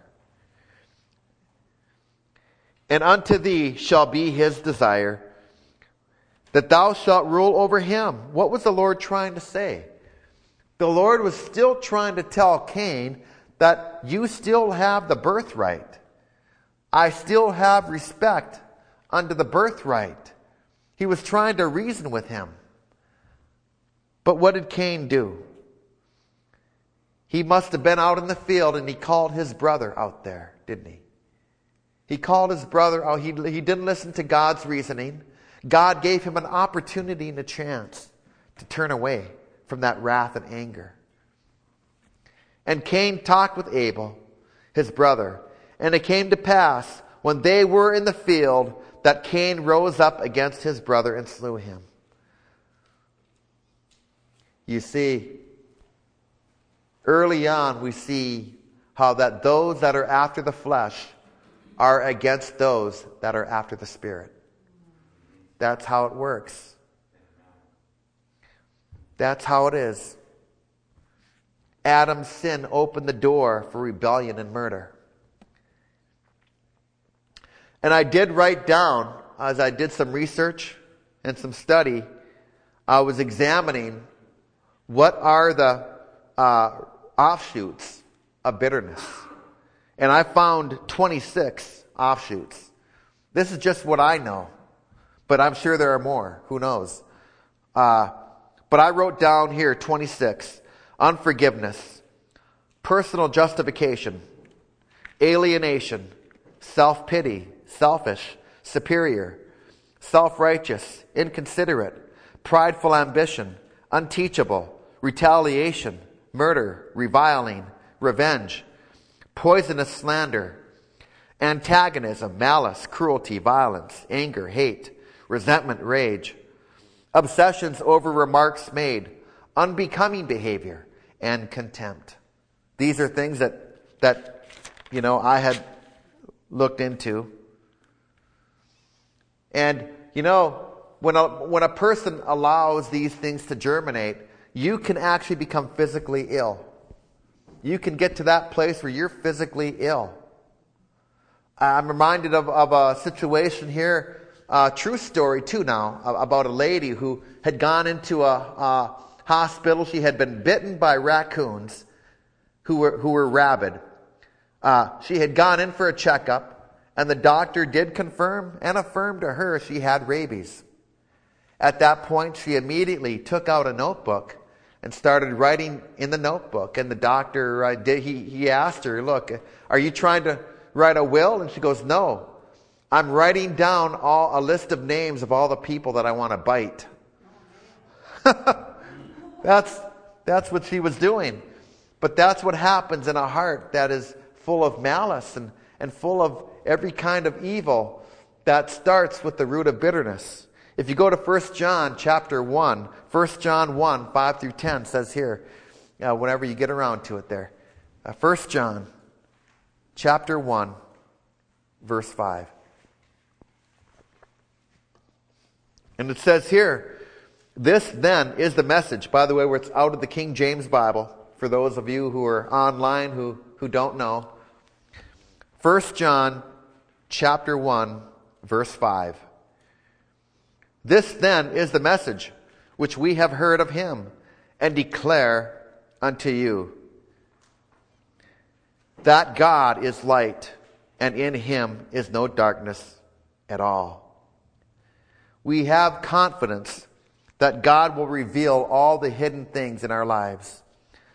And unto thee shall be his desire, that thou shalt rule over him. What was the Lord trying to say? The Lord was still trying to tell Cain that you still have the birthright. I still have respect unto the birthright. He was trying to reason with him. But what did Cain do? He must have been out in the field and he called his brother out there, didn't he? He called his brother out. He didn't listen to God's reasoning. God gave him an opportunity and a chance to turn away from that wrath and anger. And Cain talked with Abel, his brother. And it came to pass, when they were in the field, that Cain rose up against his brother and slew him. You see, early on we see how that those that are after the flesh are against those that are after the Spirit. That's how it works. That's how it is. Adam's sin opened the door for rebellion and murder. And I did write down, as I did some research and some study, I was examining what are the offshoots of bitterness. And I found 26 offshoots. This is just what I know. But I'm sure there are more. Who knows? But I wrote down here 26. Unforgiveness, personal justification, alienation, self-pity, selfish, superior, self-righteous, inconsiderate, prideful ambition, unteachable, retaliation, murder, reviling, revenge, poisonous slander, antagonism, malice, cruelty, violence, anger, hate, resentment, rage, obsessions over remarks made, unbecoming behavior, and contempt. These are things that I had looked into. And when a person allows these things to germinate, you can actually become physically ill. You can get to that place where you're physically ill. I'm reminded of a situation here, a true story too now, about a lady who had gone into a hospital. She had been bitten by raccoons who were rabid. She had gone in for a checkup, and the doctor did confirm and affirm to her she had rabies. At that point, she immediately took out a notebook and started writing in the notebook. And the doctor, he asked her, look, are you trying to write a will? And she goes, no. I'm writing down a list of names of all the people that I want to bite. That's what she was doing. But that's what happens in a heart that is full of malice and full of every kind of evil that starts with the root of bitterness. If you go to 1 John chapter 1, 1 John 1, 5 through 10 says here, whenever you get around to it there. 1 John chapter 1, verse 5. And it says here, this then is the message, by the way, where it's out of the King James Bible, for those of you who are online who don't know. 1 John chapter 1, verse 5. This then is the message which we have heard of him and declare unto you, That God is light, and in him is no darkness at all. We have confidence that God will reveal all the hidden things in our lives.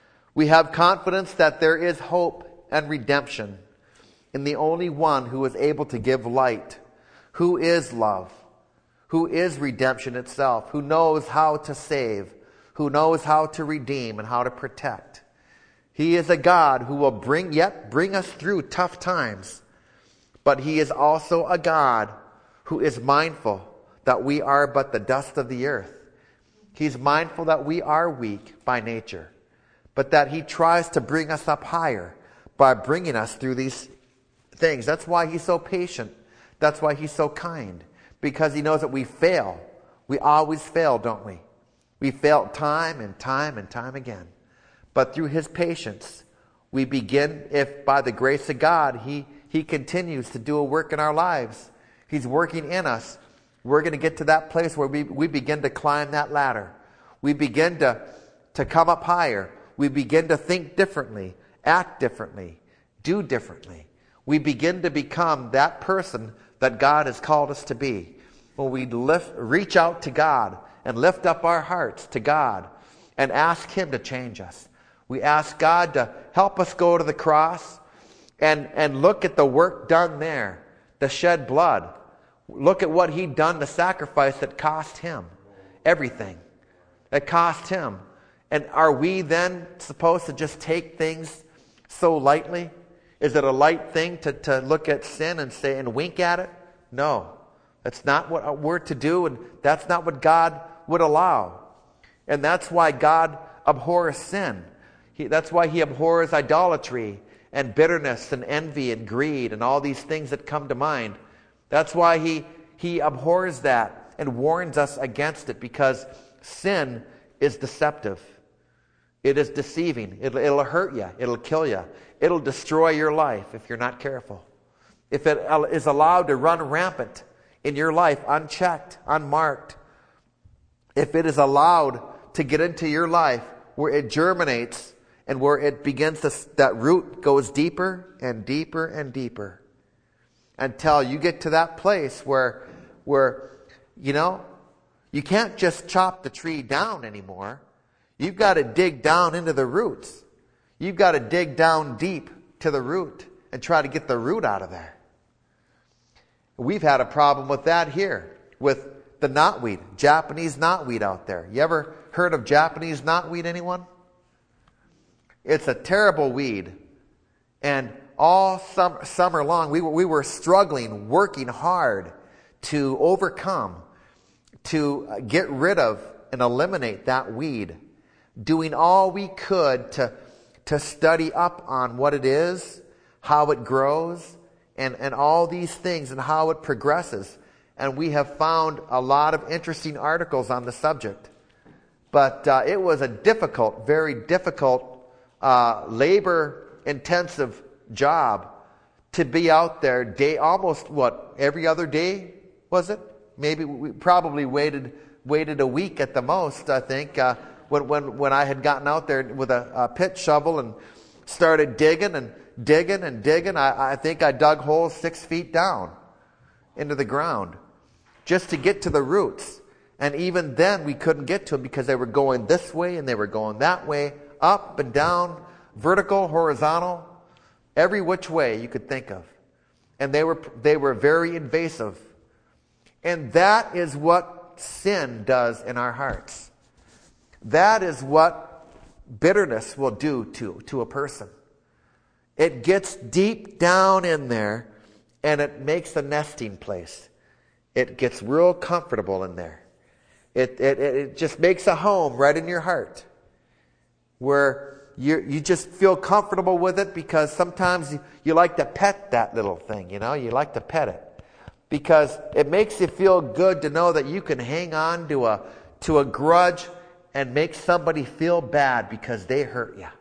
We have confidence that there is hope and redemption in the only one who is able to give light, who is love, who is redemption itself, who knows how to save, who knows how to redeem and how to protect. He is a God who will bring us through tough times. But he is also a God who is mindful that we are but the dust of the earth. He's mindful that we are weak by nature, but that he tries to bring us up higher by bringing us through these things. That's why he's so patient. That's why he's so kind, because he knows that we fail. We always fail, don't we? We fail time and time and time again. But through his patience, we begin, if by the grace of God, he continues to do a work in our lives. He's working in us. We're going to get to that place where we begin to climb that ladder. We begin to come up higher. We begin to think differently, act differently, do differently. We begin to become that person that God has called us to be. When we reach out to God and lift up our hearts to God and ask him to change us. We ask God to help us go to the cross and look at the work done there, the shed blood. Look at what he'd done, the sacrifice that cost him everything. That cost him. And are we then supposed to just take things so lightly? Is it a light thing to look at sin and say and wink at it? No. That's not what we're to do, and that's not what God would allow. And that's why God abhors sin. That's why he abhors idolatry and bitterness and envy and greed and all these things that come to mind. That's why he abhors that and warns us against it, because sin is deceptive. It is deceiving. It'll hurt you. It'll kill you. It'll destroy your life if you're not careful. If it is allowed to run rampant in your life, unchecked, unmarked, if it is allowed to get into your life where it germinates and where it begins that root goes deeper and deeper and deeper until you get to that place where you can't just chop the tree down anymore. You've got to dig down into the roots. You've got to dig down deep to the root and try to get the root out of there. We've had a problem with that here, with the knotweed, Japanese knotweed out there. You ever heard of Japanese knotweed, anyone? It's a terrible weed. And all summer long, we were struggling, working hard to overcome, to get rid of and eliminate that weed. Doing all we could to study up on what it is, how it grows, and all these things and how it progresses. And we have found a lot of interesting articles on the subject. But it was a difficult, very difficult, labor-intensive job to be out there almost every other day, was it? Maybe we probably waited a week at the most, I think, when I had gotten out there with a pit shovel and started digging and digging and digging. I think I dug holes 6 feet down into the ground just to get to the roots. And even then we couldn't get to them because they were going this way and they were going that way, up and down, vertical, horizontal, every which way you could think of. And they were very invasive. And that is what sin does in our hearts. That is what bitterness will do to a person. It gets deep down in there and it makes a nesting place. It gets real comfortable in there. It just makes a home right in your heart where you just feel comfortable with it, because sometimes you like to pet that little thing, you like to pet it. Because it makes you feel good to know that you can hang on to a grudge and make somebody feel bad because they hurt you.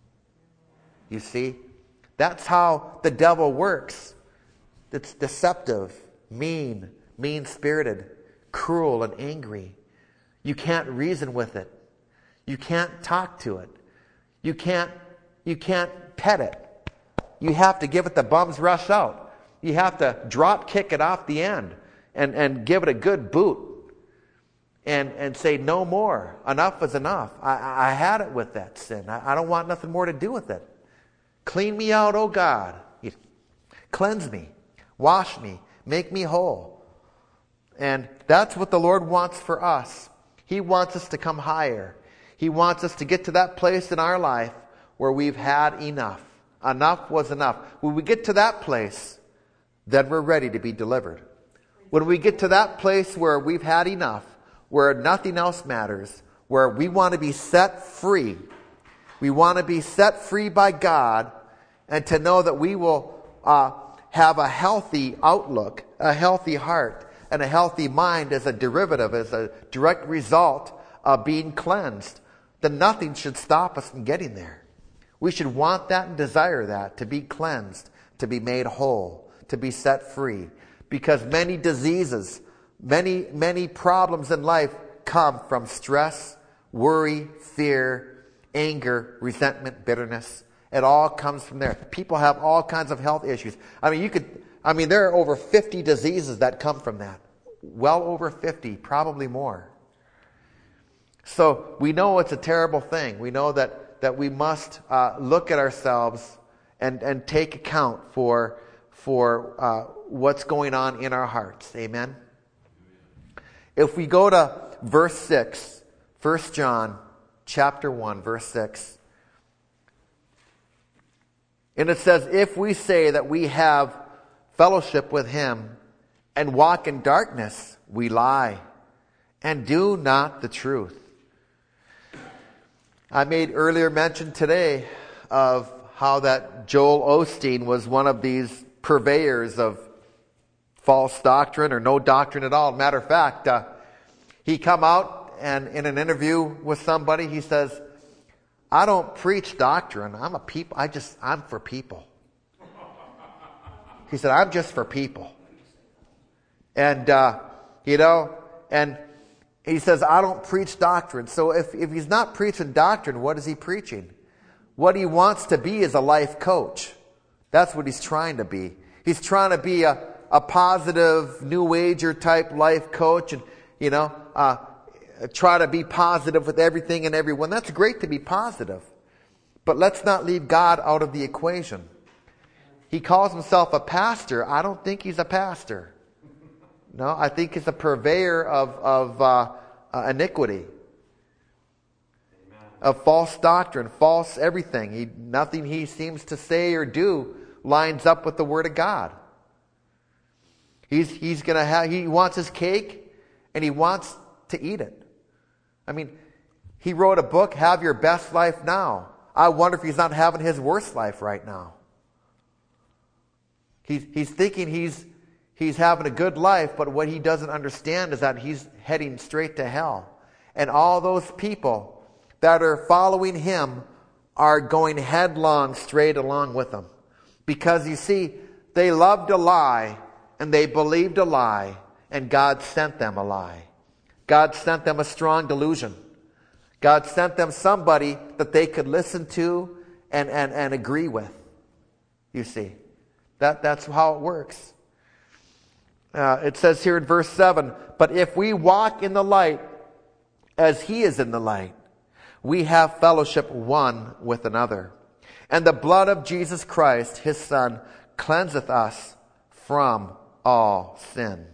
You see? That's how the devil works. It's deceptive, mean-spirited, cruel, and angry. You can't reason with it. You can't talk to it. You can't pet it. You have to give it the bum's rush out. You have to drop kick it off the end and give it a good boot and say, no more. Enough is enough. I had it with that sin. I don't want nothing more to do with it. Clean me out, oh God. Cleanse me. Wash me. Make me whole. And that's what the Lord wants for us. He wants us to come higher. He wants us to get to that place in our life where we've had enough. Enough was enough. When we get to that place, then we're ready to be delivered. When we get to that place where we've had enough, where nothing else matters, where we want to be set free, we want to be set free by God, and to know that we will have a healthy outlook, a healthy heart, and a healthy mind as a derivative, as a direct result of being cleansed, then nothing should stop us from getting there. We should want that and desire that, to be cleansed, to be made whole, to be set free. Because many diseases, many problems in life come from stress, worry, fear, anger, resentment, bitterness. It all comes from there. People have all kinds of health issues. There are over 50 diseases that come from that. Well over 50, probably more. So we know it's a terrible thing. We know that we must look at ourselves and take account for what's going on in our hearts. Amen? If we go to verse 6, 1 John chapter 1, verse 6. And it says, if we say that we have fellowship with him and walk in darkness, we lie and do not the truth. I made earlier mention today of how that Joel Osteen was one of these purveyors of false doctrine or no doctrine at all. Matter of fact, he come out and in an interview with somebody, he says, I don't preach doctrine. I'm for people. He said, I'm just for people. And, and he says, I don't preach doctrine. So if he's not preaching doctrine, what is he preaching? What he wants to be is a life coach. That's what he's trying to be. He's trying to be a positive, New Ager type life coach and, try to be positive with everything and everyone. That's great to be positive. But let's not leave God out of the equation. He calls himself a pastor. I don't think he's a pastor. No, I think he's a purveyor of iniquity. Amen. Of false doctrine, false everything. Nothing he seems to say or do lines up with the Word of God. He wants his cake and he wants to eat it. He wrote a book, Have Your Best Life Now. I wonder if he's not having his worst life right now. He's thinking he's having a good life, but what he doesn't understand is that he's heading straight to hell. And all those people that are following him are going headlong straight along with him. Because you see, they loved a lie and they believed a lie, and God sent them a lie. God sent them a strong delusion. God sent them somebody that they could listen to and agree with. You see, that's how it works. It says here in verse 7, but if we walk in the light as he is in the light, we have fellowship one with another. And the blood of Jesus Christ, his Son, cleanseth us from all sin.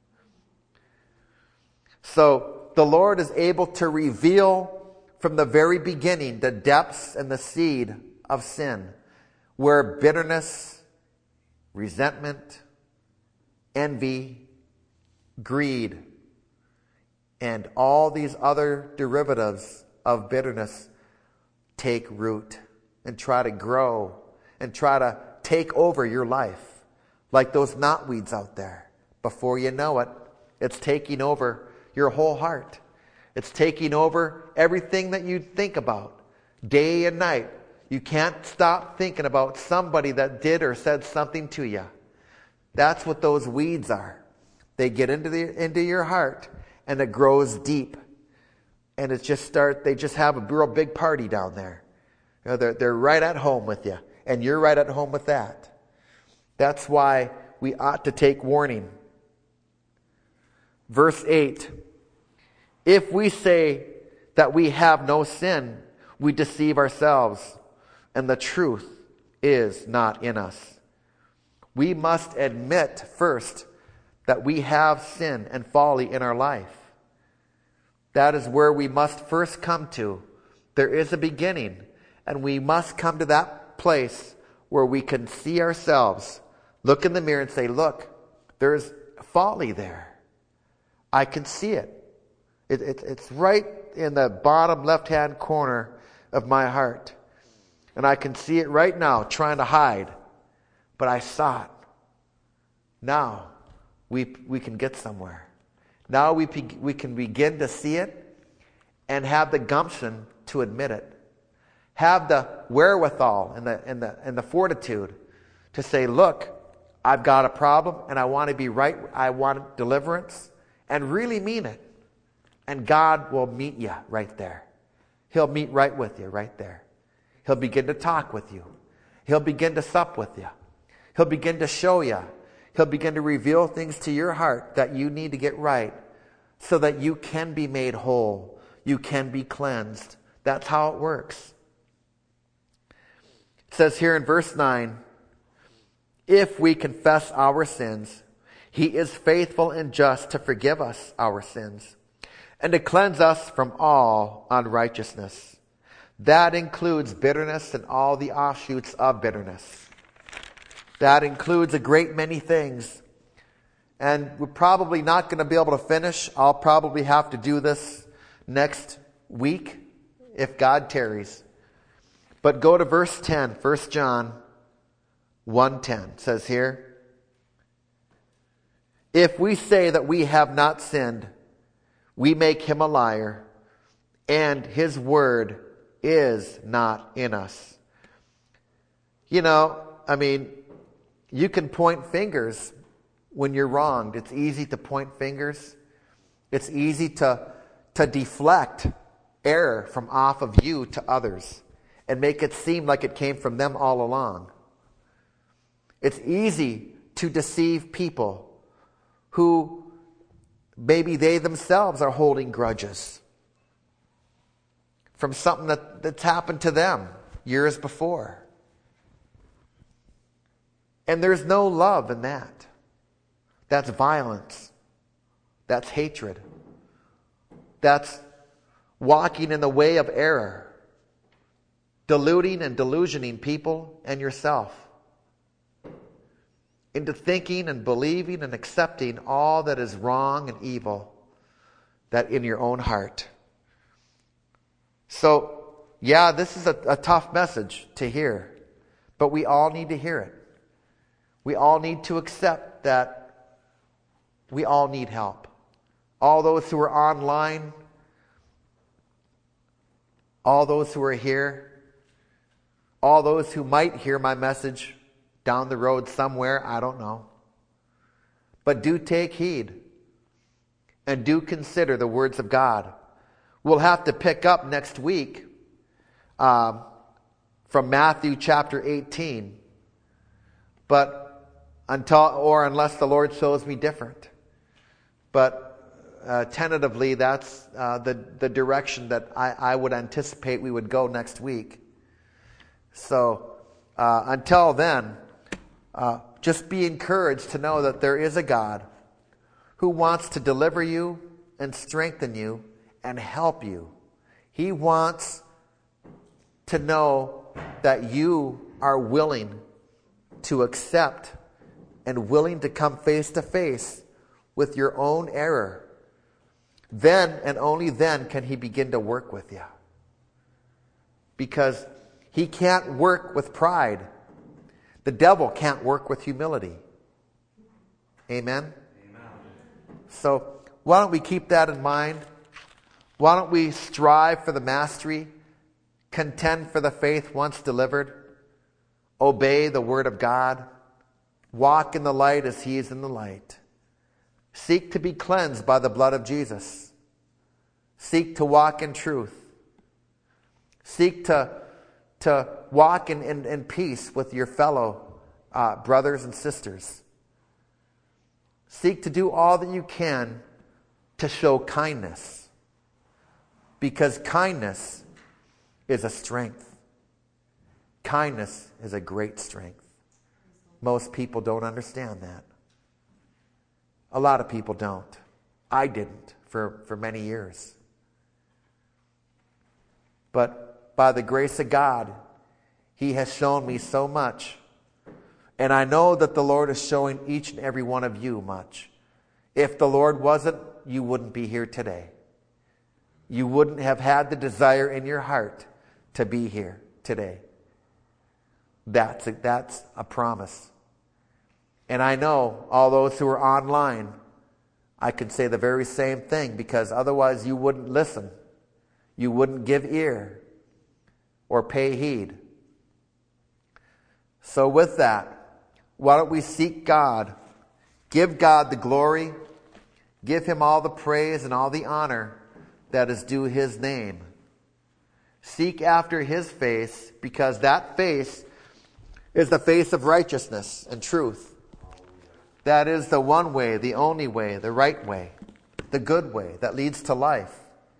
So the Lord is able to reveal from the very beginning the depths and the seed of sin, where bitterness, resentment, envy, greed, and all these other derivatives of bitterness take root and try to grow and try to take over your life. Like those knotweeds out there. Before you know it, it's taking over your whole heart. It's taking over everything that you think about day and night. You can't stop thinking about somebody that did or said something to you. That's what those weeds are. They get into your heart and it grows deep. And they just have a real big party down there. They're right at home with you. And you're right at home with that. That's why we ought to take warning. Verse 8. If we say that we have no sin, we deceive ourselves, and the truth is not in us. We must admit first that we have sin and folly in our life. That is where we must first come to. There is a beginning, and we must come to that place where we can see ourselves, look in the mirror and say, look, there's folly there. I can see it. It's right in the bottom left-hand corner of my heart. And I can see it right now, trying to hide. But I saw it. Now, we can get somewhere. Now we can begin to see it and have the gumption to admit it. Have the wherewithal and the fortitude to say, look, I've got a problem and I want to be right. I want deliverance, and really mean it. And God will meet you right there. He'll meet right with you right there. He'll begin to talk with you. He'll begin to sup with you. He'll begin to show you. He'll begin to reveal things to your heart that you need to get right so that you can be made whole. You can be cleansed. That's how it works. It says here in verse 9, if we confess our sins, He is faithful and just to forgive us our sins and to cleanse us from all unrighteousness. That includes bitterness and all the offshoots of bitterness. That includes a great many things. And we're probably not going to be able to finish. I'll probably have to do this next week if God tarries. But go to verse 10, 1 John 1:10. It says here, if we say that we have not sinned, we make Him a liar, and His word is not in us. You know, I mean, you can point fingers when you're wronged. It's easy to point fingers. It's easy to deflect error from off of you to others and make it seem like it came from them all along. It's easy to deceive people who maybe they themselves are holding grudges from something that's happened to them years before. And there's no love in that. That's violence. That's hatred. That's walking in the way of error. Deluding and delusioning people and yourself into thinking and believing and accepting all that is wrong and evil that in your own heart. So, yeah, this is a tough message to hear, but we all need to hear it. We all need to accept that we all need help. All those who are online, all those who are here, all those who might hear my message down the road somewhere, I don't know. But do take heed and do consider the words of God. We'll have to pick up next week from Matthew chapter 18. But unless the Lord shows me different. But tentatively, that's the direction that I would anticipate we would go next week. So until then, just be encouraged to know that there is a God who wants to deliver you and strengthen you and help you. He wants to know that you are willing to accept and willing to come face to face with your own error. Then and only then can He begin to work with you. Because He can't work with pride. The devil can't work with humility. Amen? Amen. So why don't we keep that in mind? Why don't we strive for the mastery, contend for the faith once delivered, obey the word of God, walk in the light as He is in the light, seek to be cleansed by the blood of Jesus, seek to walk in truth, seek to to walk in peace with your fellow brothers and sisters. Seek to do all that you can to show kindness, because kindness is a strength. Kindness is a great strength. Most people don't understand that. A lot of people don't. I didn't for many years. But by the grace of God, He has shown me so much. And I know that the Lord is showing each and every one of you much. If the Lord wasn't, you wouldn't be here today. You wouldn't have had the desire in your heart to be here today. That's a promise. And I know all those who are online, I could say the very same thing, because otherwise you wouldn't listen. You wouldn't give ear or pay heed. So with that, why don't we seek God? Give God the glory. Give Him all the praise and all the honor that is due His name. Seek after His face, because that face is the face of righteousness and truth. That is the one way, the only way, the right way, the good way that leads to life.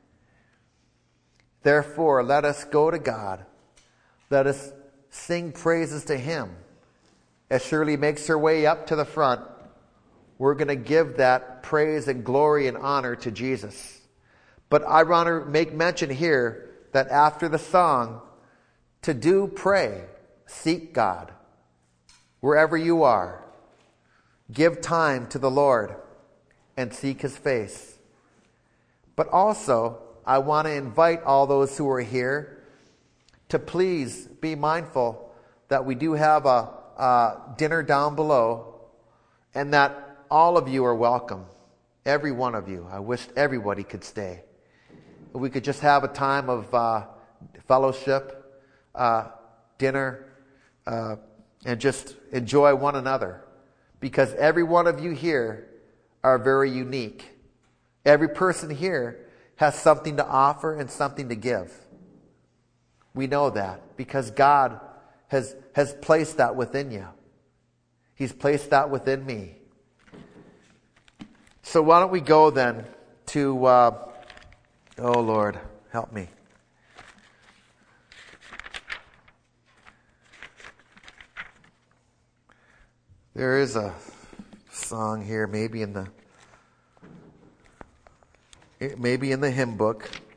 Therefore, let us go to God. Let us sing praises to Him. As Shirley makes her way up to the front, we're going to give that praise and glory and honor to Jesus. But I want to make mention here that after the song, to pray, seek God. Wherever you are, give time to the Lord and seek His face. But also, I want to invite all those who are here to please be mindful that we do have a dinner down below, and that all of you are welcome. Every one of you. I wish everybody could stay. We could just have a time of fellowship, dinner, and just enjoy one another. Because every one of you here are very unique. Every person here has something to offer and something to give. We know that because God has placed that within you. He's placed that within me. So why don't we go then to, oh Lord, help me. There is a song here, maybe in the hymn book.